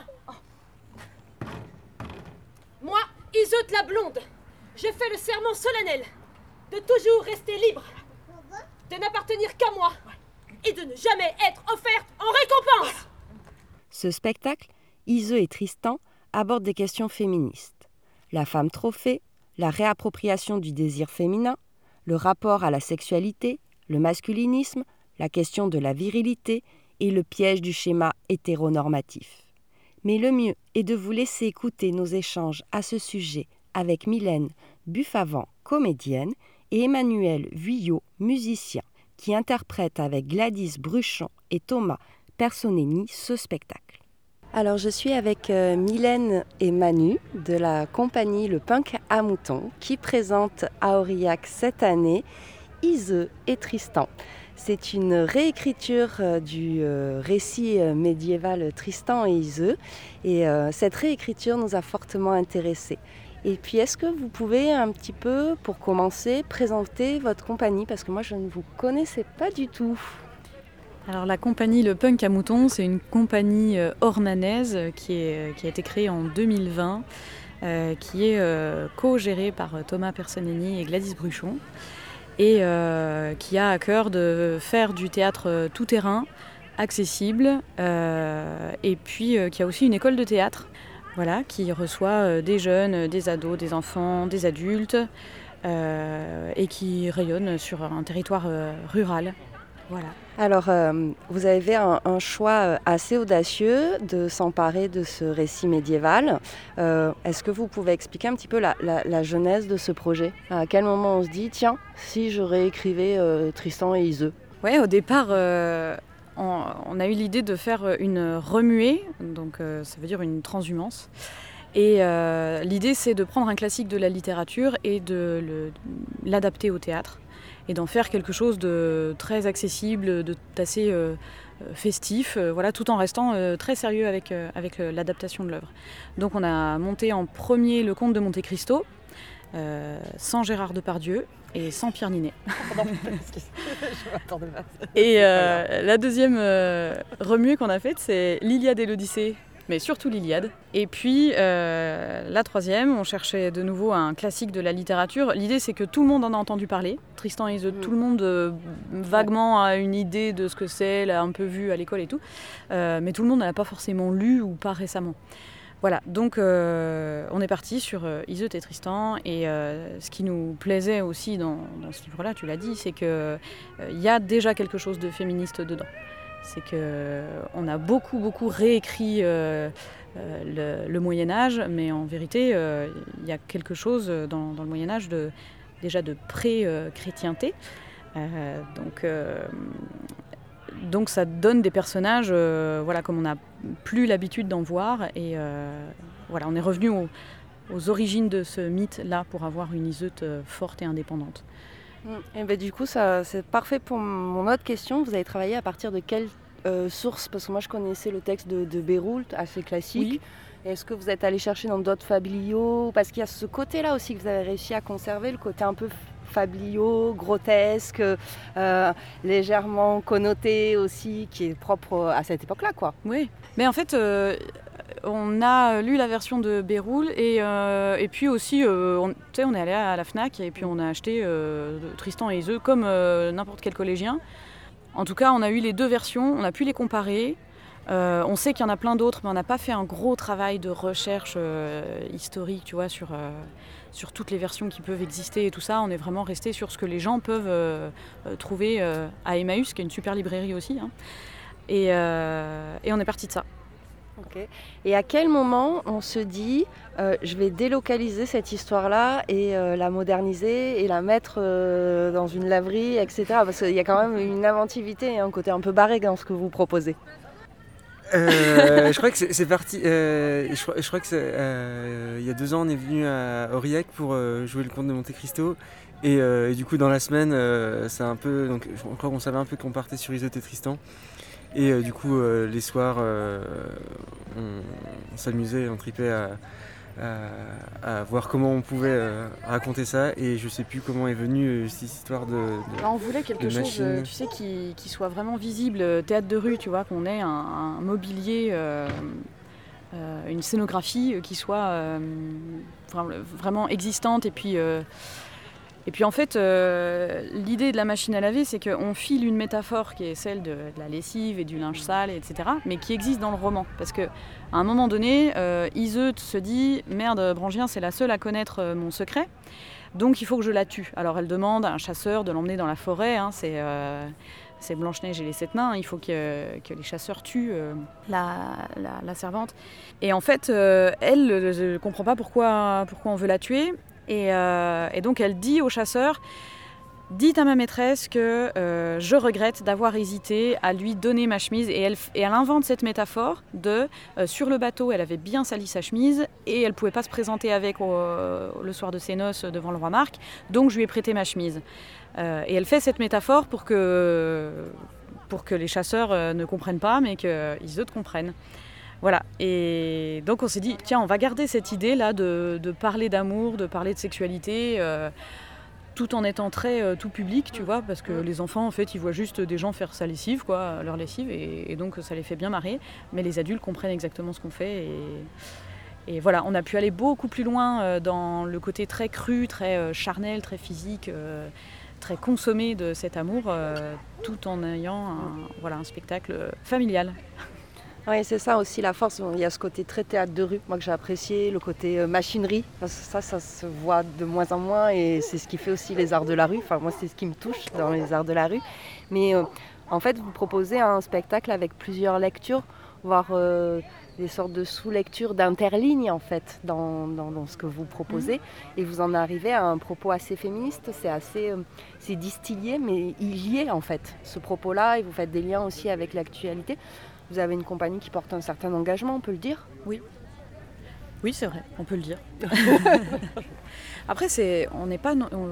Moi, Iseult la blonde, j'ai fait le serment solennel de toujours rester libre, de n'appartenir qu'à moi et de ne jamais être offerte en récompense. Ce spectacle, Iseult et Tristan abordent des questions féministes. La femme trophée, la réappropriation du désir féminin, le rapport à la sexualité, le masculinisme, la question de la virilité et le piège du schéma hétéronormatif. Mais le mieux est de vous laisser écouter nos échanges à ce sujet avec Mylène Buffavant, comédienne, et Emmanuel Vuillot, musicien, qui interprète avec Gladys Bruchon et Thomas Personeni ce spectacle. Alors je suis avec Mylène et Manu de la compagnie Le Punk à Mouton qui présente à Aurillac cette année Iseult et Tristan. C'est une réécriture du récit médiéval Tristan et Iseult et cette réécriture nous a fortement intéressés. Et puis est-ce que vous pouvez un petit peu, pour commencer, présenter votre compagnie parce que moi je ne vous connaissais pas du tout. Alors la compagnie Le Punk à Mouton, c'est une compagnie ornanaise qui a été créée en 2020, qui est co-gérée par Thomas Personeni et Gladys Bruchon. et qui a à cœur de faire du théâtre tout-terrain, accessible, et puis qui a aussi une école de théâtre, voilà, qui reçoit des jeunes, des ados, des enfants, des adultes, et qui rayonne sur un territoire rural. Voilà. Alors, vous avez fait un choix assez audacieux de s'emparer de ce récit médiéval. Est-ce que vous pouvez expliquer un petit peu la genèse de ce projet ? À quel moment on se dit, tiens, si je réécrivais Tristan et Iseult ? Ouais, au départ, on a eu l'idée de faire une remuée, donc ça veut dire une transhumance. Et l'idée, c'est de prendre un classique de la littérature et de l'adapter au théâtre, et d'en faire quelque chose de très accessible, d'assez festif, voilà, tout en restant très sérieux avec l'adaptation de l'œuvre. Donc on a monté en premier le Comte de Monte Cristo, sans Gérard Depardieu et sans Pierre Ninet. Et la deuxième remuée qu'on a faite, c'est l'Iliade et l'Odyssée, mais surtout l'Iliade. Et puis la troisième, on cherchait de nouveau un classique de la littérature. L'idée, c'est que tout le monde en a entendu parler. Tristan et Iseult, tout le monde vaguement a une idée de ce que c'est, l'a un peu vu à l'école et tout. Mais tout le monde ne l'a pas forcément lu ou pas récemment. Voilà, donc on est parti sur Iseult et Tristan. Et ce qui nous plaisait aussi dans ce livre-là, tu l'as dit, c'est qu'il y a déjà quelque chose de féministe dedans. C'est qu'on a beaucoup réécrit le Moyen-Âge, mais en vérité, il y a quelque chose dans le Moyen-Âge déjà de pré-chrétienté. Donc ça donne des personnages voilà, comme on n'a plus l'habitude d'en voir. Et voilà, on est revenu aux origines de ce mythe-là pour avoir une Iseult forte et indépendante. Et ben, du coup, ça, c'est parfait pour mon autre question. Vous avez travaillé à partir de quelle source ? Parce que moi, je connaissais le texte de Béroult, assez classique. Oui. Est-ce que vous êtes allé chercher dans d'autres fabliaux ? Parce qu'il y a ce côté-là aussi que vous avez réussi à conserver, le côté un peu fabliaux, grotesque, légèrement connoté aussi, qui est propre à cette époque-là, quoi. Oui, mais en fait... on a lu la version de Béroult et puis aussi, on est allé à la Fnac et puis on a acheté Tristan et Iseult comme n'importe quel collégien. En tout cas, on a eu les deux versions, on a pu les comparer. On sait qu'il y en a plein d'autres, mais on n'a pas fait un gros travail de recherche historique, tu vois, sur toutes les versions qui peuvent exister et tout ça. On est vraiment resté sur ce que les gens peuvent trouver à Emmaüs, qui est une super librairie aussi. Hein. Et on est parti de ça. Okay. Et à quel moment on se dit je vais délocaliser cette histoire-là et la moderniser et la mettre dans une laverie, etc. Parce qu'il y a quand même une inventivité et un côté un peu barré dans ce que vous proposez. Je crois que c'est parti. Je crois que il y a 2 ans, on est venu à Aurillac pour jouer le Comte de Monte Cristo. Et du coup, dans la semaine, c'est un peu. Donc, je crois qu'on savait un peu qu'on partait sur Iseult et Tristan. Et du coup, les soirs, on s'amusait, on tripait à voir comment on pouvait raconter ça. Et je sais plus comment est venue cette histoire de on voulait quelque chose, tu sais, qui soit vraiment visible, théâtre de rue, tu vois, qu'on ait un mobilier, une scénographie qui soit vraiment existante. Et puis en fait, l'idée de la machine à laver, c'est qu'on file une métaphore qui est celle de la lessive et du linge sale, etc., mais qui existe dans le roman. Parce qu'à un moment donné, Iseult se dit « Merde, Brangien, c'est la seule à connaître mon secret, donc il faut que je la tue ». Alors elle demande à un chasseur de l'emmener dans la forêt, hein, c'est Blanche-Neige et les 7 nains, il faut que les chasseurs tuent la servante. Et en fait, elle ne comprend pas pourquoi on veut la tuer. Et donc elle dit au chasseur « Dites à ma maîtresse que je regrette d'avoir hésité à lui donner ma chemise ». Et elle invente cette métaphore de sur le bateau, elle avait bien sali sa chemise et elle ne pouvait pas se présenter avec le soir de ses noces devant le roi Marc, donc je lui ai prêté ma chemise. Et elle fait cette métaphore pour que les chasseurs ne comprennent pas, mais que Iseult comprennent. Voilà, et donc on s'est dit, tiens, on va garder cette idée-là de parler d'amour, de parler de sexualité, tout en étant très tout public, tu vois, parce que les enfants, en fait, ils voient juste des gens faire sa lessive, quoi, leur lessive, et donc ça les fait bien marrer, mais les adultes comprennent exactement ce qu'on fait, et voilà, on a pu aller beaucoup plus loin dans le côté très cru, très charnel, très physique très consommé de cet amour, tout en ayant un spectacle familial. Oui, c'est ça aussi la force. Il y a ce côté très théâtre de rue, moi que j'ai apprécié, le côté machinerie. Parce que ça se voit de moins en moins et c'est ce qui fait aussi les arts de la rue. Enfin, moi, c'est ce qui me touche dans les arts de la rue. Mais en fait, vous proposez un spectacle avec plusieurs lectures, voire des sortes de sous-lectures, d'interlignes en fait, dans ce que vous proposez. Et vous en arrivez à un propos assez féministe. C'est distillé, mais il y est en fait, ce propos-là. Et vous faites des liens aussi avec l'actualité. Vous avez une compagnie qui porte un certain engagement, on peut le dire ? Oui, c'est vrai, on peut le dire. Après, on fait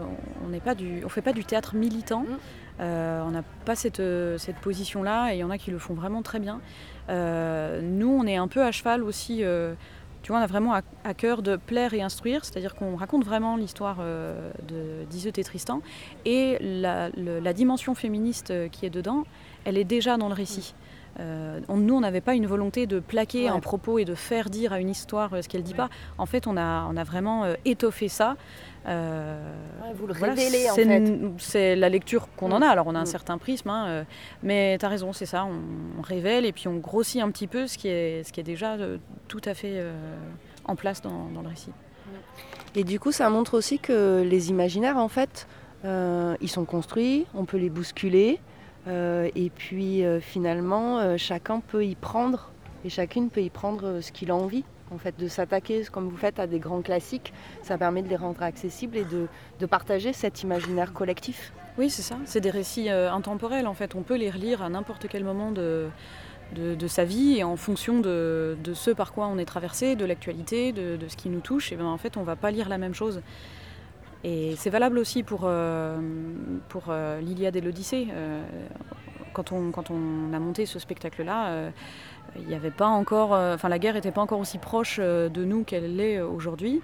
pas du théâtre militant. On n'a pas cette position-là, et il y en a qui le font vraiment très bien. Nous, on est un peu à cheval aussi. Tu vois, on a vraiment à cœur de plaire et instruire, c'est-à-dire qu'on raconte vraiment l'histoire d'Iseut et Tristan, et la dimension féministe qui est dedans, elle est déjà dans le récit. Nous, on n'avait pas une volonté de plaquer un propos et de faire dire à une histoire ce qu'elle ne dit pas. En fait, on a vraiment étoffé ça. Vous le révélez en fait. C'est la lecture qu'on en a. Alors, on a un certain prisme, mais tu as raison, c'est ça. On révèle et puis on grossit un petit peu ce qui est déjà tout à fait en place dans le récit. Et du coup, ça montre aussi que les imaginaires, en fait, ils sont construits, on peut les bousculer. Et puis finalement, chacun peut y prendre et chacune peut y prendre ce qu'il a envie. En fait, de s'attaquer, comme vous faites, à des grands classiques, ça permet de les rendre accessibles et de partager cet imaginaire collectif. Oui, c'est ça. C'est des récits intemporels. En fait, on peut les relire à n'importe quel moment de sa vie, et en fonction de ce par quoi on est traversé, de l'actualité, de ce qui nous touche. Et bien, en fait, on ne va pas lire la même chose. Et c'est valable aussi pour l'Iliade et l'Odyssée. Quand on a monté ce spectacle-là, il y avait pas encore, la guerre n'était pas encore aussi proche de nous qu'elle l'est aujourd'hui.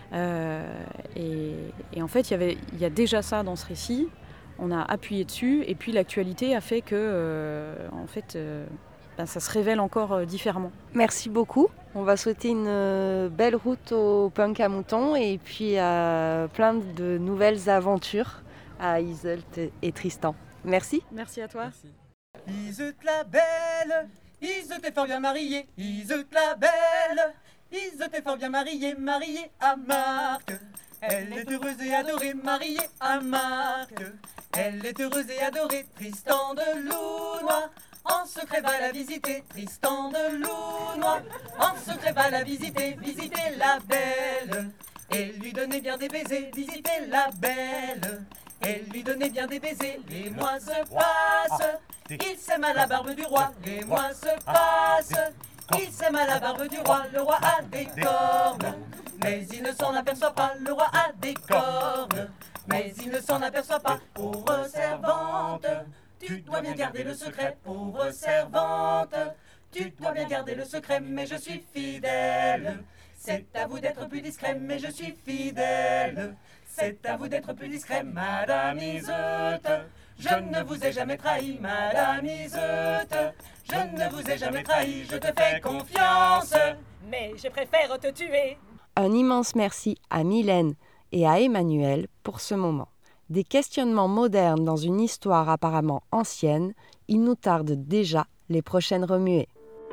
Et en fait, il y a déjà ça dans ce récit. On a appuyé dessus, et puis l'actualité a fait que, ça se révèle encore différemment. Merci beaucoup. On va souhaiter une belle route au punk à mouton et puis plein de nouvelles aventures à Iseut et Tristan. Merci. Merci à toi. Merci. Iseut la belle, Iseut est fort bien mariée. Iseut la belle, Iseut est fort bien mariée à Marc. Elle est heureuse et adorée, mariée à Marc. Elle est heureuse et adorée, Tristan de Lounois. En secret va la visiter, Tristan de Lounois. En secret va la visiter, visiter la belle. Et lui donner bien des baisers, visiter la belle. Et lui donner bien des baisers, les mois se passent. Il s'aime à la barbe du roi, les mois se passent. Il s'aime à la barbe du roi, le roi a des cornes. Mais il ne s'en aperçoit pas, le roi a des cornes. Mais il ne s'en aperçoit pas, pauvre servante. Tu dois bien garder le secret, pauvre servante. Tu dois bien garder le secret, mais je suis fidèle. C'est à vous d'être plus discret, mais je suis fidèle. C'est à vous d'être plus discret, Madame Iseut. Je ne vous ai jamais trahi, Madame Iseut. Je ne vous ai jamais trahi, je te fais confiance. Mais je préfère te tuer. Un immense merci à Mylène et à Emmanuel pour ce moment. Des questionnements modernes dans une histoire apparemment ancienne, il nous tarde déjà les prochaines remuées.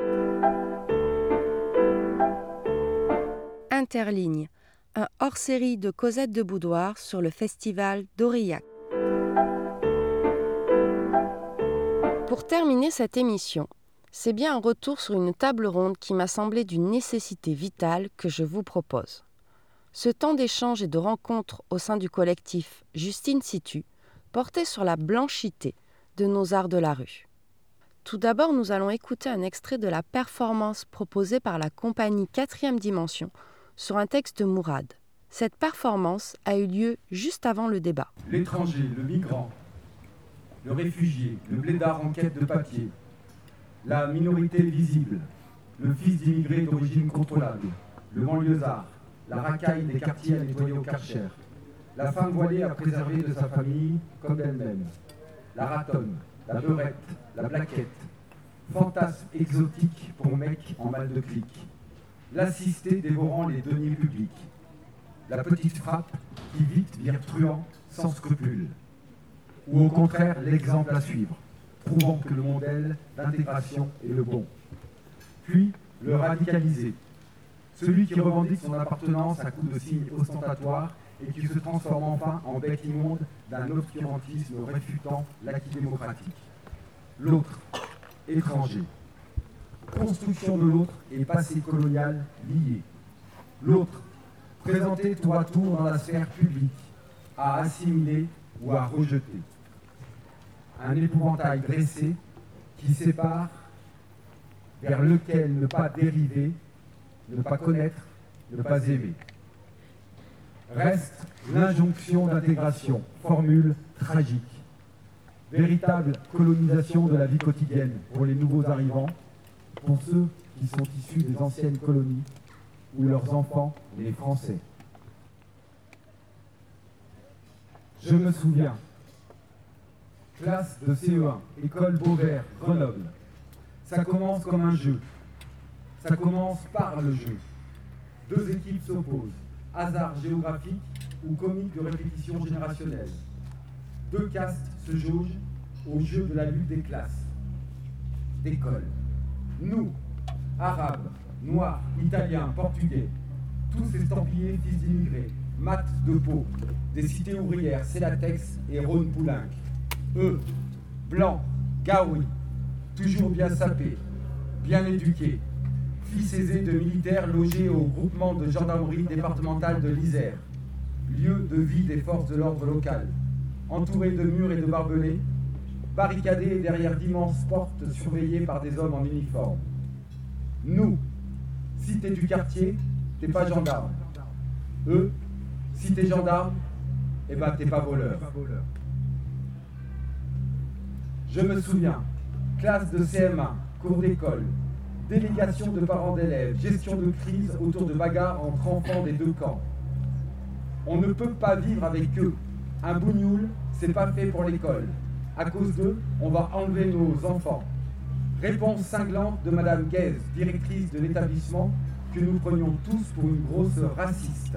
Interligne, un hors-série de Cosette de Boudoir sur le festival d'Aurillac. Pour terminer cette émission, c'est bien un retour sur une table ronde qui m'a semblé d'une nécessité vitale que je vous propose. Ce temps d'échange et de rencontre au sein du collectif Justine Situ portait sur la blanchité de nos arts de la rue. Tout d'abord, nous allons écouter un extrait de la performance proposée par la compagnie 4e Dimension sur un texte de Mourad. Cette performance a eu lieu juste avant le débat. L'étranger, le migrant, le réfugié, le blédard en quête de papier, la minorité visible, le fils d'immigrés d'origine contrôlable, le banlieusard, la racaille des quartiers à nettoyer au Karcher, la femme voilée à préserver de sa famille comme d'elle-même, la ratonne, la beurette, la blaquette, fantasme exotique pour mec en mal de clic, l'assisté dévorant les deniers publics, la petite frappe qui vite vire truand sans scrupule, ou au contraire l'exemple à suivre, prouvant que le modèle d'intégration est le bon. Puis le radicaliser, celui qui revendique son appartenance à coups de signes ostentatoires et qui se transforme enfin en bec immonde d'un obscurantisme réfutant l'acquis démocratique. L'autre, étranger. Construction de l'autre et passé colonial lié. L'autre, présenté tour à tour dans la sphère publique, à assimiler ou à rejeter. Un épouvantail dressé qui sépare, vers lequel ne pas dériver, ne pas connaître, ne pas aimer. Reste l'injonction d'intégration, formule tragique. Véritable colonisation de la vie quotidienne pour les nouveaux arrivants, pour ceux qui sont issus des anciennes colonies, ou leurs enfants, les Français. Je me souviens, classe de CE1, école Beauvert, Grenoble. Ça commence comme un jeu. Ça commence par le jeu. Deux équipes s'opposent, hasard géographique ou comique de répétition générationnelle. Deux castes se jaugent au jeu de la lutte des classes, d'école. Nous, Arabes, Noirs, Italiens, Portugais, tous estampillés fils d'immigrés, maths de Pau, des cités ouvrières, Célatex et Rhône-Poulenc. Eux, blancs, gaouis, toujours bien sapés, bien éduqués, fils aisés de militaires logés au groupement de gendarmerie départementale de l'Isère, lieu de vie des forces de l'ordre local, entourés de murs et de barbelés, barricadés derrière d'immenses portes surveillées par des hommes en uniforme. Nous, si t'es du quartier, t'es pas gendarme. Eux, si t'es gendarme, eh ben t'es pas voleur. Je me souviens, classe de CM1, cours d'école, délégation de parents d'élèves, gestion de crise autour de bagarres entre enfants des deux camps. On ne peut pas vivre avec eux. Un bougnoul, c'est pas fait pour l'école. À cause d'eux, on va enlever nos enfants. Réponse cinglante de Madame Guez, directrice de l'établissement, que nous prenions tous pour une grosse raciste.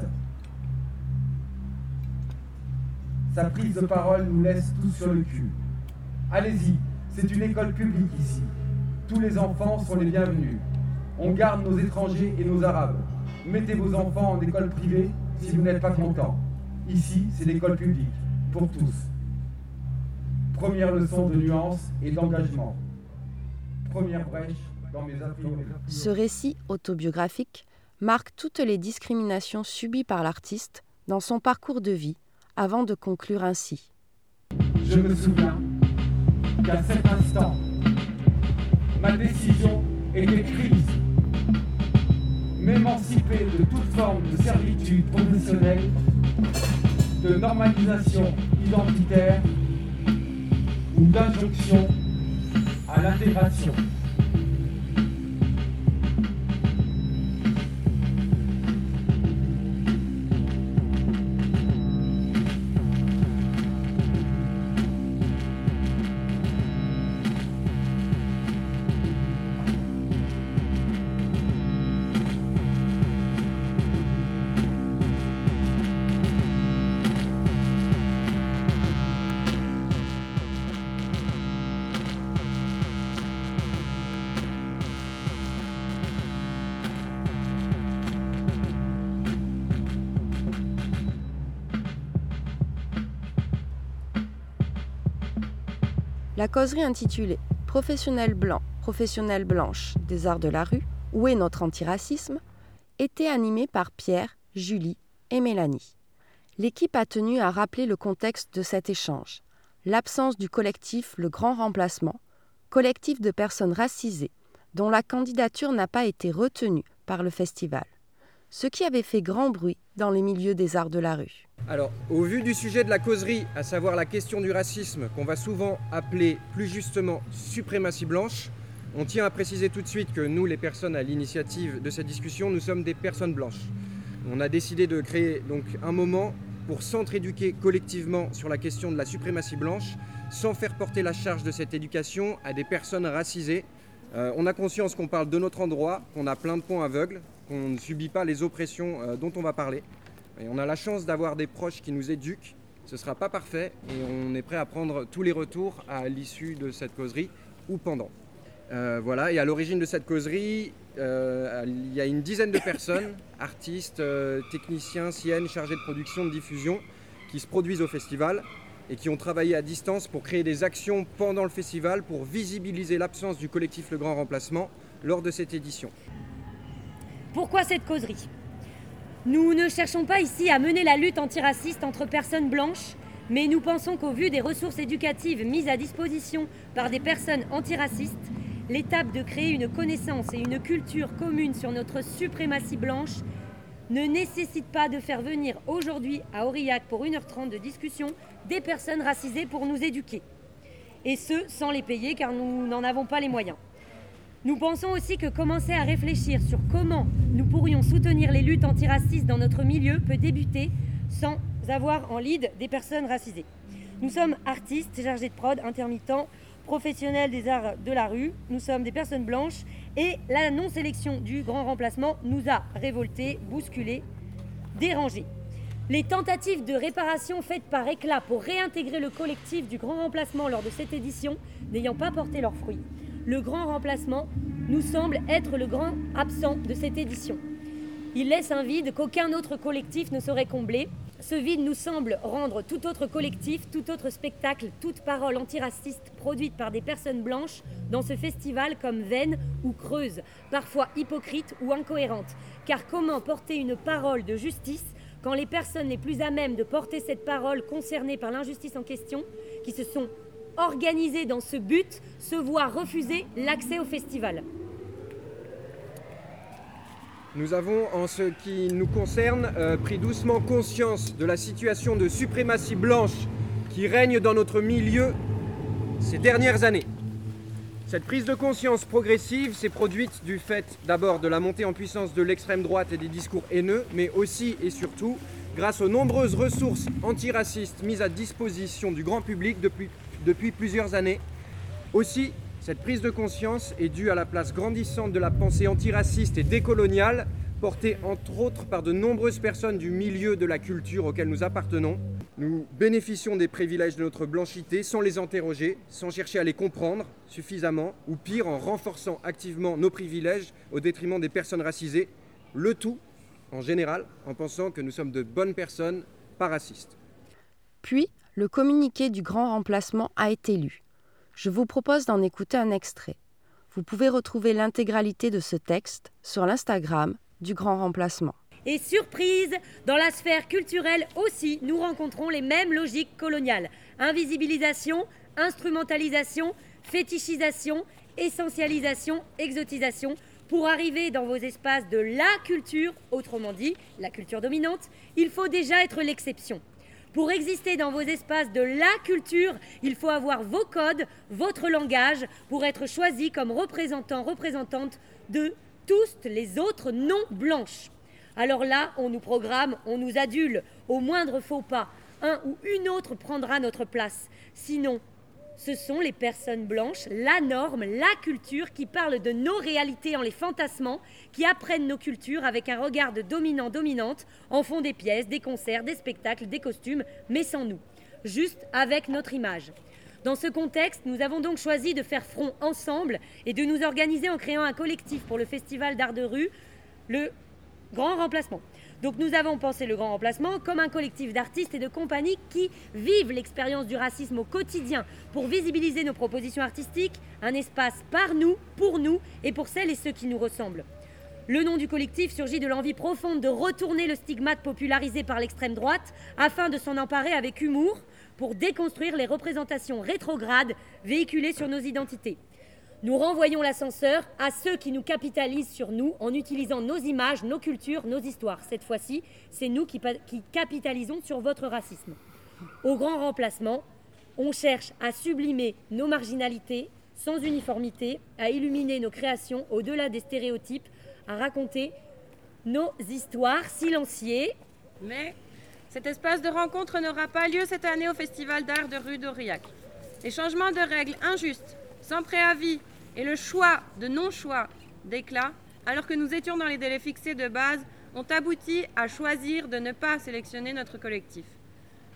Sa prise de parole nous laisse tous sur le cul. Allez-y, c'est une école publique ici. Tous les enfants sont les bienvenus. On garde nos étrangers et nos arabes. Mettez vos enfants en école privée si vous n'êtes pas contents. Ici, c'est l'école publique, pour tous. Première leçon de nuance et d'engagement. Première brèche dans mes a priori. Ce récit autobiographique marque toutes les discriminations subies par l'artiste dans son parcours de vie, avant de conclure ainsi. Je me souviens qu'à cet instant, ma décision était prise. M'émanciper de toute forme de servitude professionnelle, de normalisation identitaire ou d'injonction à l'intégration. La causerie intitulée « Professionnels blancs, professionnelles blanches des arts de la rue, où est notre antiracisme ?» était animée par Pierre, Julie et Mélanie. L'équipe a tenu à rappeler le contexte de cet échange, l'absence du collectif Le Grand Remplacement, collectif de personnes racisées dont la candidature n'a pas été retenue par le festival, ce qui avait fait grand bruit dans les milieux des arts de la rue. Alors, au vu du sujet de la causerie, à savoir la question du racisme, qu'on va souvent appeler plus justement suprématie blanche, on tient à préciser tout de suite que nous, les personnes à l'initiative de cette discussion, nous sommes des personnes blanches. On a décidé de créer donc un moment pour s'entre-éduquer collectivement sur la question de la suprématie blanche, sans faire porter la charge de cette éducation à des personnes racisées. On a conscience qu'on parle de notre endroit, qu'on a plein de points aveugles, qu'on ne subit pas les oppressions dont on va parler. Et on a la chance d'avoir des proches qui nous éduquent Ce ne sera pas parfait et on est prêt à prendre tous les retours à l'issue de cette causerie ou pendant. Voilà, et à l'origine de cette causerie, il y a une dizaine de personnes, artistes, techniciens, siennes, chargés de production, de diffusion, qui se produisent au festival et qui ont travaillé à distance pour créer des actions pendant le festival pour visibiliser l'absence du collectif Le Grand Remplacement lors de cette édition. Pourquoi cette causerie ? Nous ne cherchons pas ici à mener la lutte antiraciste entre personnes blanches, mais nous pensons qu'au vu des ressources éducatives mises à disposition par des personnes antiracistes, l'étape de créer une connaissance et une culture commune sur notre suprématie blanche ne nécessite pas de faire venir aujourd'hui à Aurillac pour 1h30 de discussion des personnes racisées pour nous éduquer. Et ce, sans les payer car nous n'en avons pas les moyens. Nous pensons aussi que commencer à réfléchir sur comment nous pourrions soutenir les luttes antiracistes dans notre milieu peut débuter sans avoir en lead des personnes racisées. Nous sommes artistes, chargés de prod, intermittents, professionnels des arts de la rue. Nous sommes des personnes blanches et la non-sélection du Grand Remplacement nous a révoltés, bousculés, dérangés. Les tentatives de réparation faites par éclat pour réintégrer le collectif du Grand Remplacement lors de cette édition n'ayant pas porté leurs fruits. Le Grand Remplacement nous semble être le grand absent de cette édition. Il laisse un vide qu'aucun autre collectif ne saurait combler. Ce vide nous semble rendre tout autre collectif, tout autre spectacle, toute parole antiraciste produite par des personnes blanches dans ce festival comme vaine ou creuse, parfois hypocrite ou incohérente. Car comment porter une parole de justice quand les personnes les plus à même de porter cette parole concernées par l'injustice en question, qui se sont organisées dans ce but, se voient refuser l'accès au festival ? Nous avons, en ce qui nous concerne, pris doucement conscience de la situation de suprématie blanche qui règne dans notre milieu ces dernières années. Cette prise de conscience progressive s'est produite du fait d'abord de la montée en puissance de l'extrême droite et des discours haineux, mais aussi et surtout grâce aux nombreuses ressources antiracistes mises à disposition du grand public depuis plusieurs années. Aussi, cette prise de conscience est due à la place grandissante de la pensée antiraciste et décoloniale, portée entre autres par de nombreuses personnes du milieu de la culture auquel nous appartenons. Nous bénéficions des privilèges de notre blanchité sans les interroger, sans chercher à les comprendre suffisamment, ou pire, en renforçant activement nos privilèges au détriment des personnes racisées, le tout, en général, en pensant que nous sommes de bonnes personnes, pas racistes. Puis, le communiqué du Grand Remplacement a été lu. Je vous propose d'en écouter un extrait. Vous pouvez retrouver l'intégralité de ce texte sur l'Instagram du Grand Remplacement. Et surprise, dans la sphère culturelle aussi, nous rencontrons les mêmes logiques coloniales. Invisibilisation, instrumentalisation, fétichisation, essentialisation, exotisation. Pour arriver dans vos espaces de la culture, autrement dit, la culture dominante, il faut déjà être l'exception. Pour exister dans vos espaces de la culture, il faut avoir vos codes, votre langage, pour être choisi comme représentant, représentante de toutes les autres non-blanches. Alors là, on nous programme, on nous adule. Au moindre faux pas, un ou une autre prendra notre place. Sinon, ce sont les personnes blanches, la norme, la culture, qui parlent de nos réalités en les fantasmant, qui apprennent nos cultures avec un regard de dominant-dominante, en font des pièces, des concerts, des spectacles, des costumes, mais sans nous, juste avec notre image. Dans ce contexte, nous avons donc choisi de faire front ensemble et de nous organiser en créant un collectif pour le Festival d'art de rue, le Grand Remplacement. Donc nous avons pensé le Grand Remplacement comme un collectif d'artistes et de compagnies qui vivent l'expérience du racisme au quotidien pour visibiliser nos propositions artistiques, un espace par nous, pour nous et pour celles et ceux qui nous ressemblent. Le nom du collectif surgit de l'envie profonde de retourner le stigmate popularisé par l'extrême droite afin de s'en emparer avec humour pour déconstruire les représentations rétrogrades véhiculées sur nos identités. Nous renvoyons l'ascenseur à ceux qui nous capitalisent sur nous en utilisant nos images, nos cultures, nos histoires. Cette fois-ci, c'est nous qui capitalisons sur votre racisme. Au Grand Remplacement, on cherche à sublimer nos marginalités sans uniformité, à illuminer nos créations au-delà des stéréotypes, à raconter nos histoires silenciées. Mais cet espace de rencontre n'aura pas lieu cette année au Festival d'art de rue d'Aurillac. Les changements de règles injustes, sans préavis, et le choix de non-choix d'éclat, alors que nous étions dans les délais fixés de base, ont abouti à choisir de ne pas sélectionner notre collectif.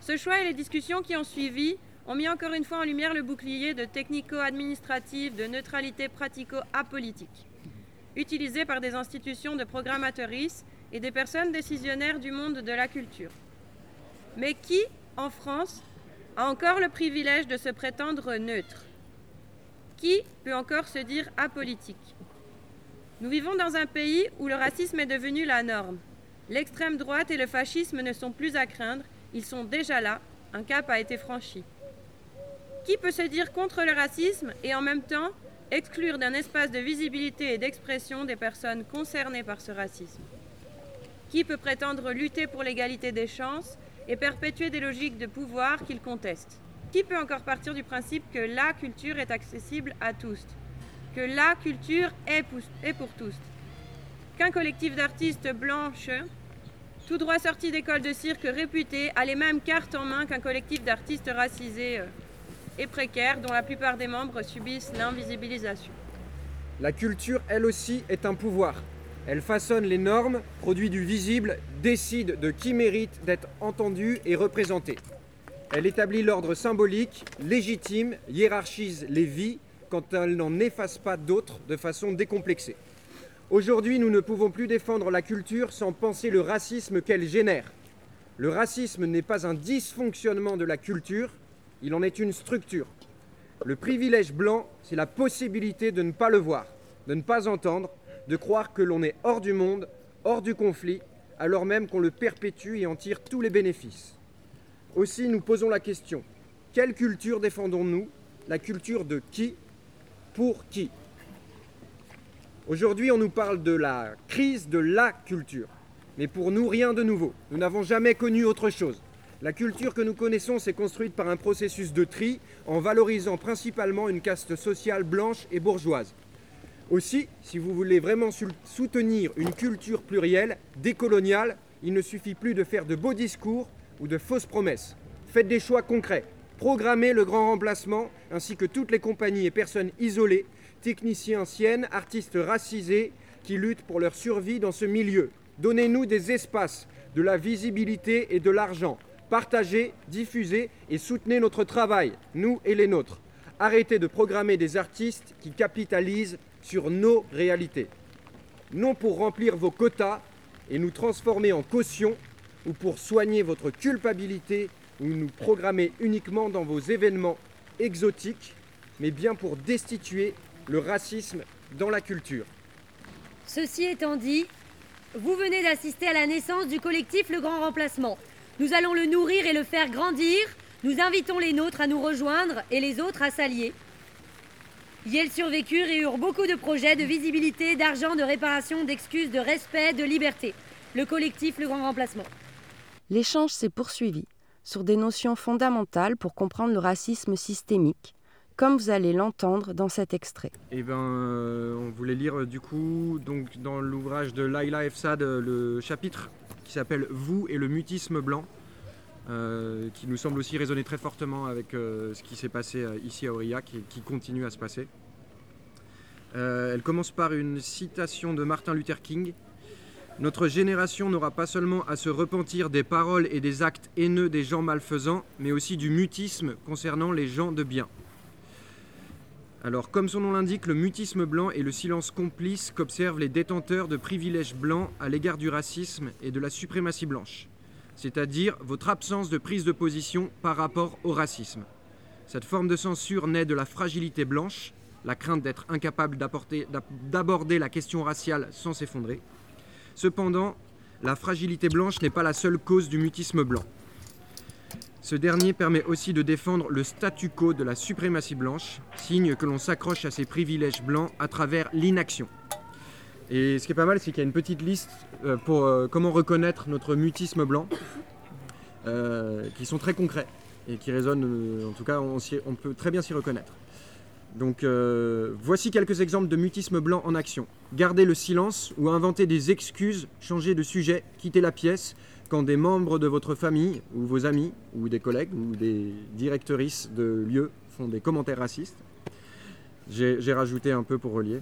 Ce choix et les discussions qui ont suivi ont mis encore une fois en lumière le bouclier de technico-administrative de neutralité pratico-apolitique, utilisé par des institutions de programmatrices et des personnes décisionnaires du monde de la culture. Mais qui, en France, a encore le privilège de se prétendre neutre? Qui peut encore se dire apolitique? Nous vivons dans un pays où le racisme est devenu la norme. L'extrême droite et le fascisme ne sont plus à craindre, ils sont déjà là, un cap a été franchi. Qui peut se dire contre le racisme et en même temps exclure d'un espace de visibilité et d'expression des personnes concernées par ce racisme? Qui peut prétendre lutter pour l'égalité des chances et perpétuer des logiques de pouvoir qu'il conteste? Qui peut encore partir du principe que la culture est accessible à tous, que la culture est pour tous? Qu'un collectif d'artistes blanches, tout droit sortis d'écoles de cirque réputées, a les mêmes cartes en main qu'un collectif d'artistes racisés et précaires dont la plupart des membres subissent l'invisibilisation. La culture, elle aussi, est un pouvoir. Elle façonne les normes, produit du visible, décide de qui mérite d'être entendu et représenté. Elle établit l'ordre symbolique, légitime, hiérarchise les vies quand elle n'en efface pas d'autres de façon décomplexée. Aujourd'hui, nous ne pouvons plus défendre la culture sans penser le racisme qu'elle génère. Le racisme n'est pas un dysfonctionnement de la culture, il en est une structure. Le privilège blanc, c'est la possibilité de ne pas le voir, de ne pas entendre, de croire que l'on est hors du monde, hors du conflit, alors même qu'on le perpétue et en tire tous les bénéfices. Aussi, nous posons la question, quelle culture défendons-nous? La culture de qui? Pour qui? Aujourd'hui, on nous parle de la crise de la culture. Mais pour nous, rien de nouveau. Nous n'avons jamais connu autre chose. La culture que nous connaissons s'est construite par un processus de tri en valorisant principalement une caste sociale blanche et bourgeoise. Aussi, si vous voulez vraiment soutenir une culture plurielle, décoloniale, il ne suffit plus de faire de beaux discours ou de fausses promesses. Faites des choix concrets. Programmez le grand remplacement ainsi que toutes les compagnies et personnes isolées, techniciens anciennes, artistes racisés qui luttent pour leur survie dans ce milieu. Donnez-nous des espaces, de la visibilité et de l'argent. Partagez, diffusez et soutenez notre travail, nous et les nôtres. Arrêtez de programmer des artistes qui capitalisent sur nos réalités. Non pour remplir vos quotas et nous transformer en caution ou pour soigner votre culpabilité ou nous programmer uniquement dans vos événements exotiques, mais bien pour destituer le racisme dans la culture. Ceci étant dit, vous venez d'assister à la naissance du collectif Le Grand Remplacement. Nous allons le nourrir et le faire grandir. Nous invitons les nôtres à nous rejoindre et les autres à s'allier. Ils survécurent et eurent beaucoup de projets, de visibilité, d'argent, de réparation, d'excuses, de respect, de liberté. Le collectif Le Grand Remplacement. L'échange s'est poursuivi sur des notions fondamentales pour comprendre le racisme systémique, comme vous allez l'entendre dans cet extrait. On voulait lire du coup donc, dans l'ouvrage de Laila Efsad le chapitre qui s'appelle « Vous et le mutisme blanc », qui nous semble aussi résonner très fortement avec ce qui s'est passé ici à Aurillac et qui continue à se passer. Elle commence par une citation de Martin Luther King. « Notre génération n'aura pas seulement à se repentir des paroles et des actes haineux des gens malfaisants, mais aussi du mutisme concernant les gens de bien. » Alors, comme son nom l'indique, le mutisme blanc est le silence complice qu'observent les détenteurs de privilèges blancs à l'égard du racisme et de la suprématie blanche, c'est-à-dire votre absence de prise de position par rapport au racisme. Cette forme de censure naît de la fragilité blanche, la crainte d'être incapable d'aborder la question raciale sans s'effondrer. Cependant, la fragilité blanche n'est pas la seule cause du mutisme blanc. Ce dernier permet aussi de défendre le statu quo de la suprématie blanche, signe que l'on s'accroche à ses privilèges blancs à travers l'inaction. Et ce qui est pas mal, c'est qu'il y a une petite liste pour comment reconnaître notre mutisme blanc, qui sont très concrets et qui résonnent, en tout cas on peut très bien s'y reconnaître. Donc voici quelques exemples de mutisme blanc en action. Garder le silence ou inventer des excuses, changer de sujet, quitter la pièce quand des membres de votre famille ou vos amis ou des collègues ou des directrices de lieux font des commentaires racistes. J'ai rajouté un peu pour relier.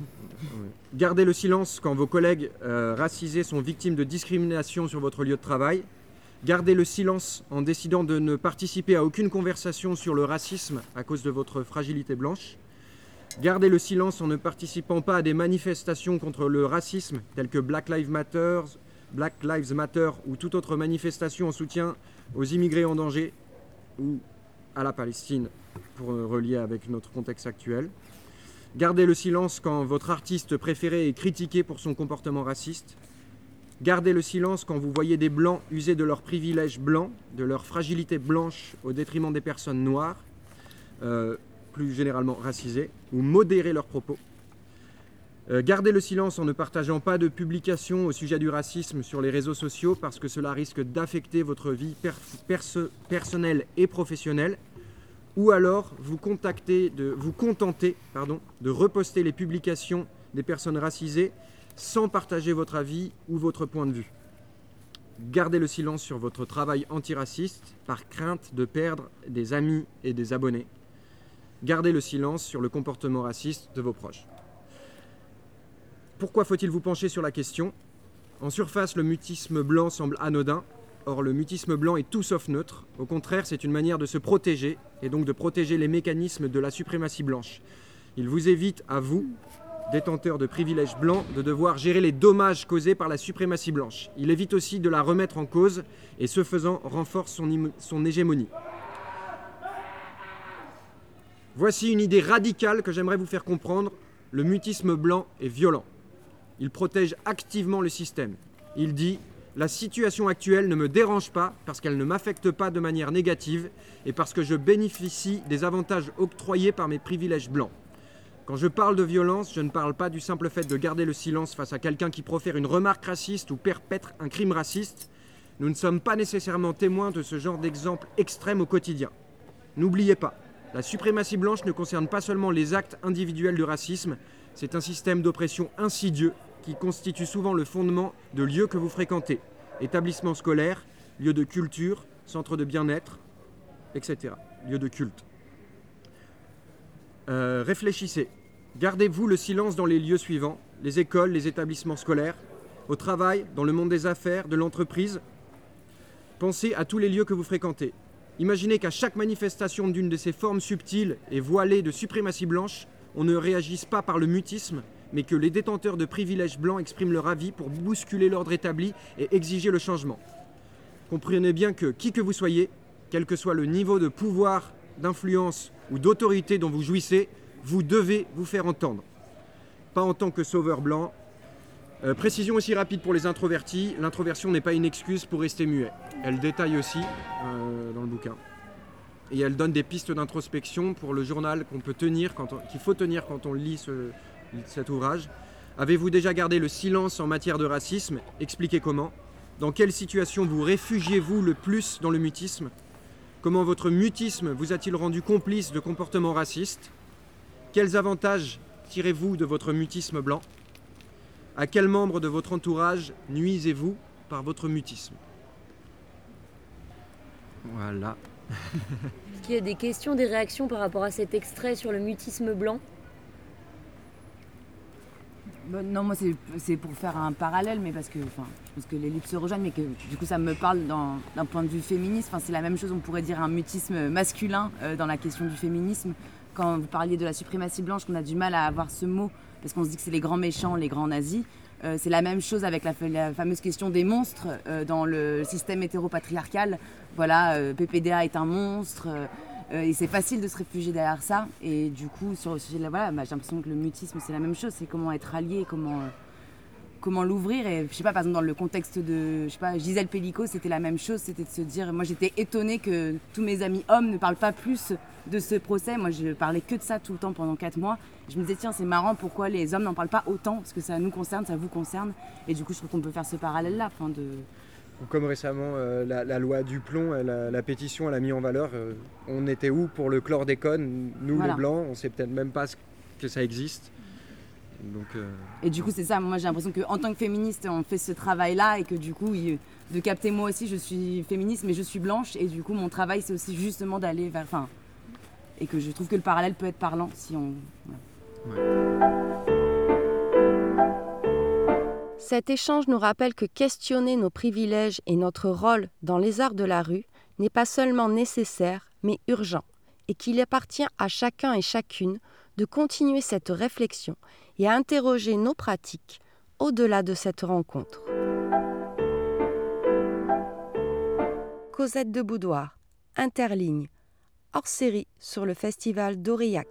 Gardez le silence quand vos collègues racisés sont victimes de discrimination sur votre lieu de travail. Gardez le silence en décidant de ne participer à aucune conversation sur le racisme à cause de votre fragilité blanche. Gardez le silence en ne participant pas à des manifestations contre le racisme telles que Black Lives Matter ou toute autre manifestation en soutien aux immigrés en danger ou à la Palestine, pour relier avec notre contexte actuel. Gardez le silence quand votre artiste préféré est critiqué pour son comportement raciste. Gardez le silence quand vous voyez des blancs user de leurs privilèges blancs, de leur fragilité blanche au détriment des personnes noires, plus généralement racisées, ou modérer leurs propos. Gardez le silence en ne partageant pas de publications au sujet du racisme sur les réseaux sociaux parce que cela risque d'affecter votre vie personnelle et professionnelle. Ou alors vous contentez de reposter les publications des personnes racisées sans partager votre avis ou votre point de vue. Gardez le silence sur votre travail antiraciste par crainte de perdre des amis et des abonnés. Gardez le silence sur le comportement raciste de vos proches. Pourquoi faut-il vous pencher sur la question ? En surface, le mutisme blanc semble anodin. Or, le mutisme blanc est tout sauf neutre. Au contraire, c'est une manière de se protéger, et donc de protéger les mécanismes de la suprématie blanche. Il vous évite, à vous, détenteurs de privilèges blancs, de devoir gérer les dommages causés par la suprématie blanche. Il évite aussi de la remettre en cause, et ce faisant, renforce son hégémonie. Voici une idée radicale que j'aimerais vous faire comprendre. Le mutisme blanc est violent. Il protège activement le système. Il dit « La situation actuelle ne me dérange pas parce qu'elle ne m'affecte pas de manière négative et parce que je bénéficie des avantages octroyés par mes privilèges blancs. Quand je parle de violence, je ne parle pas du simple fait de garder le silence face à quelqu'un qui profère une remarque raciste ou perpètre un crime raciste. Nous ne sommes pas nécessairement témoins de ce genre d'exemple extrême au quotidien. N'oubliez pas, la suprématie blanche ne concerne pas seulement les actes individuels de racisme, c'est un système d'oppression insidieux qui constitue souvent le fondement de lieux que vous fréquentez, établissements scolaires, lieux de culture, centres de bien-être, etc., lieux de culte. Réfléchissez. Gardez-vous le silence dans les lieux suivants, les écoles, les établissements scolaires, au travail, dans le monde des affaires, de l'entreprise. Pensez à tous les lieux que vous fréquentez. Imaginez qu'à chaque manifestation d'une de ces formes subtiles et voilées de suprématie blanche, on ne réagisse pas par le mutisme, mais que les détenteurs de privilèges blancs expriment leur avis pour bousculer l'ordre établi et exiger le changement. Comprenez bien que, qui que vous soyez, quel que soit le niveau de pouvoir, d'influence ou d'autorité dont vous jouissez, vous devez vous faire entendre. Pas en tant que sauveur blanc. Précision aussi rapide pour les introvertis, l'introversion n'est pas une excuse pour rester muet. Elle détaille aussi dans le bouquin. Et elle donne des pistes d'introspection pour le journal qu'il faut tenir quand on lit cet ouvrage. Avez-vous déjà gardé le silence en matière de racisme ? Expliquez comment. Dans quelle situation vous réfugiez-vous le plus dans le mutisme ? Comment votre mutisme vous a-t-il rendu complice de comportements racistes ? Quels avantages tirez-vous de votre mutisme blanc ? À quel membre de votre entourage nuisez-vous par votre mutisme ? Voilà. Est-ce qu'il y a des questions, des réactions par rapport à cet extrait sur le mutisme blanc ? Non, moi c'est pour faire un parallèle, mais parce que je pense que les livres se rejoignent, mais que du coup ça me parle d'un point de vue féministe. C'est la même chose, on pourrait dire un mutisme masculin dans la question du féminisme. Quand vous parliez de la suprématie blanche, qu'on a du mal à avoir ce mot, parce qu'on se dit que c'est les grands méchants, les grands nazis. C'est la même chose avec la fameuse question des monstres dans le système hétéropatriarcal. Voilà, PPDA est un monstre. Et c'est facile de se réfugier derrière ça. Et du coup, sur le sujet-là, j'ai l'impression que le mutisme, c'est la même chose. C'est comment être allié, comment l'ouvrir. Et je sais pas, par exemple, dans le contexte de Gisèle Pellicot, c'était la même chose. C'était de se dire, moi j'étais étonnée que tous mes amis hommes ne parlent pas plus de ce procès. Moi, je parlais que de ça tout le temps pendant 4 mois. Je me disais, tiens, c'est marrant, pourquoi les hommes n'en parlent pas autant ? Parce que ça nous concerne, ça vous concerne. Et du coup, je trouve qu'on peut faire ce parallèle-là. Comme récemment, la loi Duplon, la pétition, elle a mis en valeur on était où pour le chlordécone, nous les Blancs, on ne sait peut-être même pas que ça existe. Donc, Et du coup, c'est ça, moi j'ai l'impression qu'en tant que féministe, on fait ce travail-là et que du coup, de capter moi aussi, je suis féministe, mais je suis blanche. Et du coup, mon travail, c'est aussi justement d'aller vers... Et que je trouve que le parallèle peut être parlant si on... Ouais. Cet échange nous rappelle que questionner nos privilèges et notre rôle dans les arts de la rue n'est pas seulement nécessaire, mais urgent, et qu'il appartient à chacun et chacune de continuer cette réflexion et à interroger nos pratiques au-delà de cette rencontre. Cosette de Boudoir, Interligne, hors-série sur le festival d'Aurillac.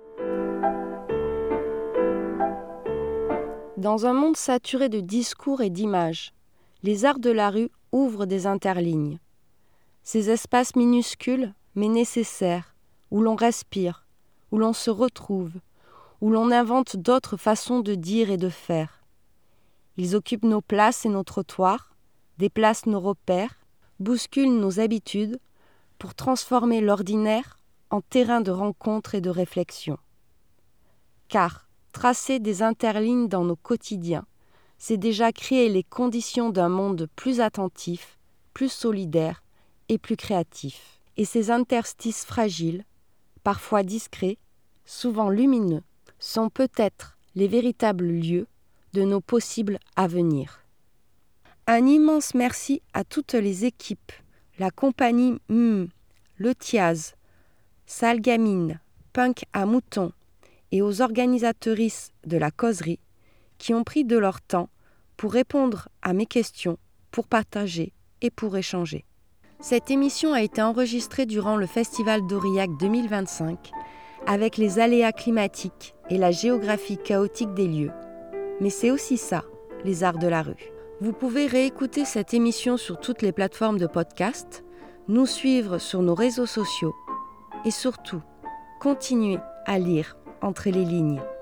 Dans un monde saturé de discours et d'images, les arts de la rue ouvrent des interlignes. Ces espaces minuscules mais nécessaires, où l'on respire, où l'on se retrouve, où l'on invente d'autres façons de dire et de faire. Ils occupent nos places et nos trottoirs, déplacent nos repères, bousculent nos habitudes pour transformer l'ordinaire en terrain de rencontre et de réflexion. Car tracer des interlignes dans nos quotidiens, c'est déjà créer les conditions d'un monde plus attentif, plus solidaire et plus créatif. Et ces interstices fragiles, parfois discrets, souvent lumineux, sont peut-être les véritables lieux de nos possibles avenirs. Un immense merci à toutes les équipes, la compagnie le Tiaz, Salgamine, Punk à Mouton et aux organisatrices de la causerie qui ont pris de leur temps pour répondre à mes questions, pour partager et pour échanger. Cette émission a été enregistrée durant le Festival d'Aurillac 2025 avec les aléas climatiques et la géographie chaotique des lieux. Mais c'est aussi ça, les arts de la rue. Vous pouvez réécouter cette émission sur toutes les plateformes de podcast, nous suivre sur nos réseaux sociaux et surtout, continuer à lire entre les lignes.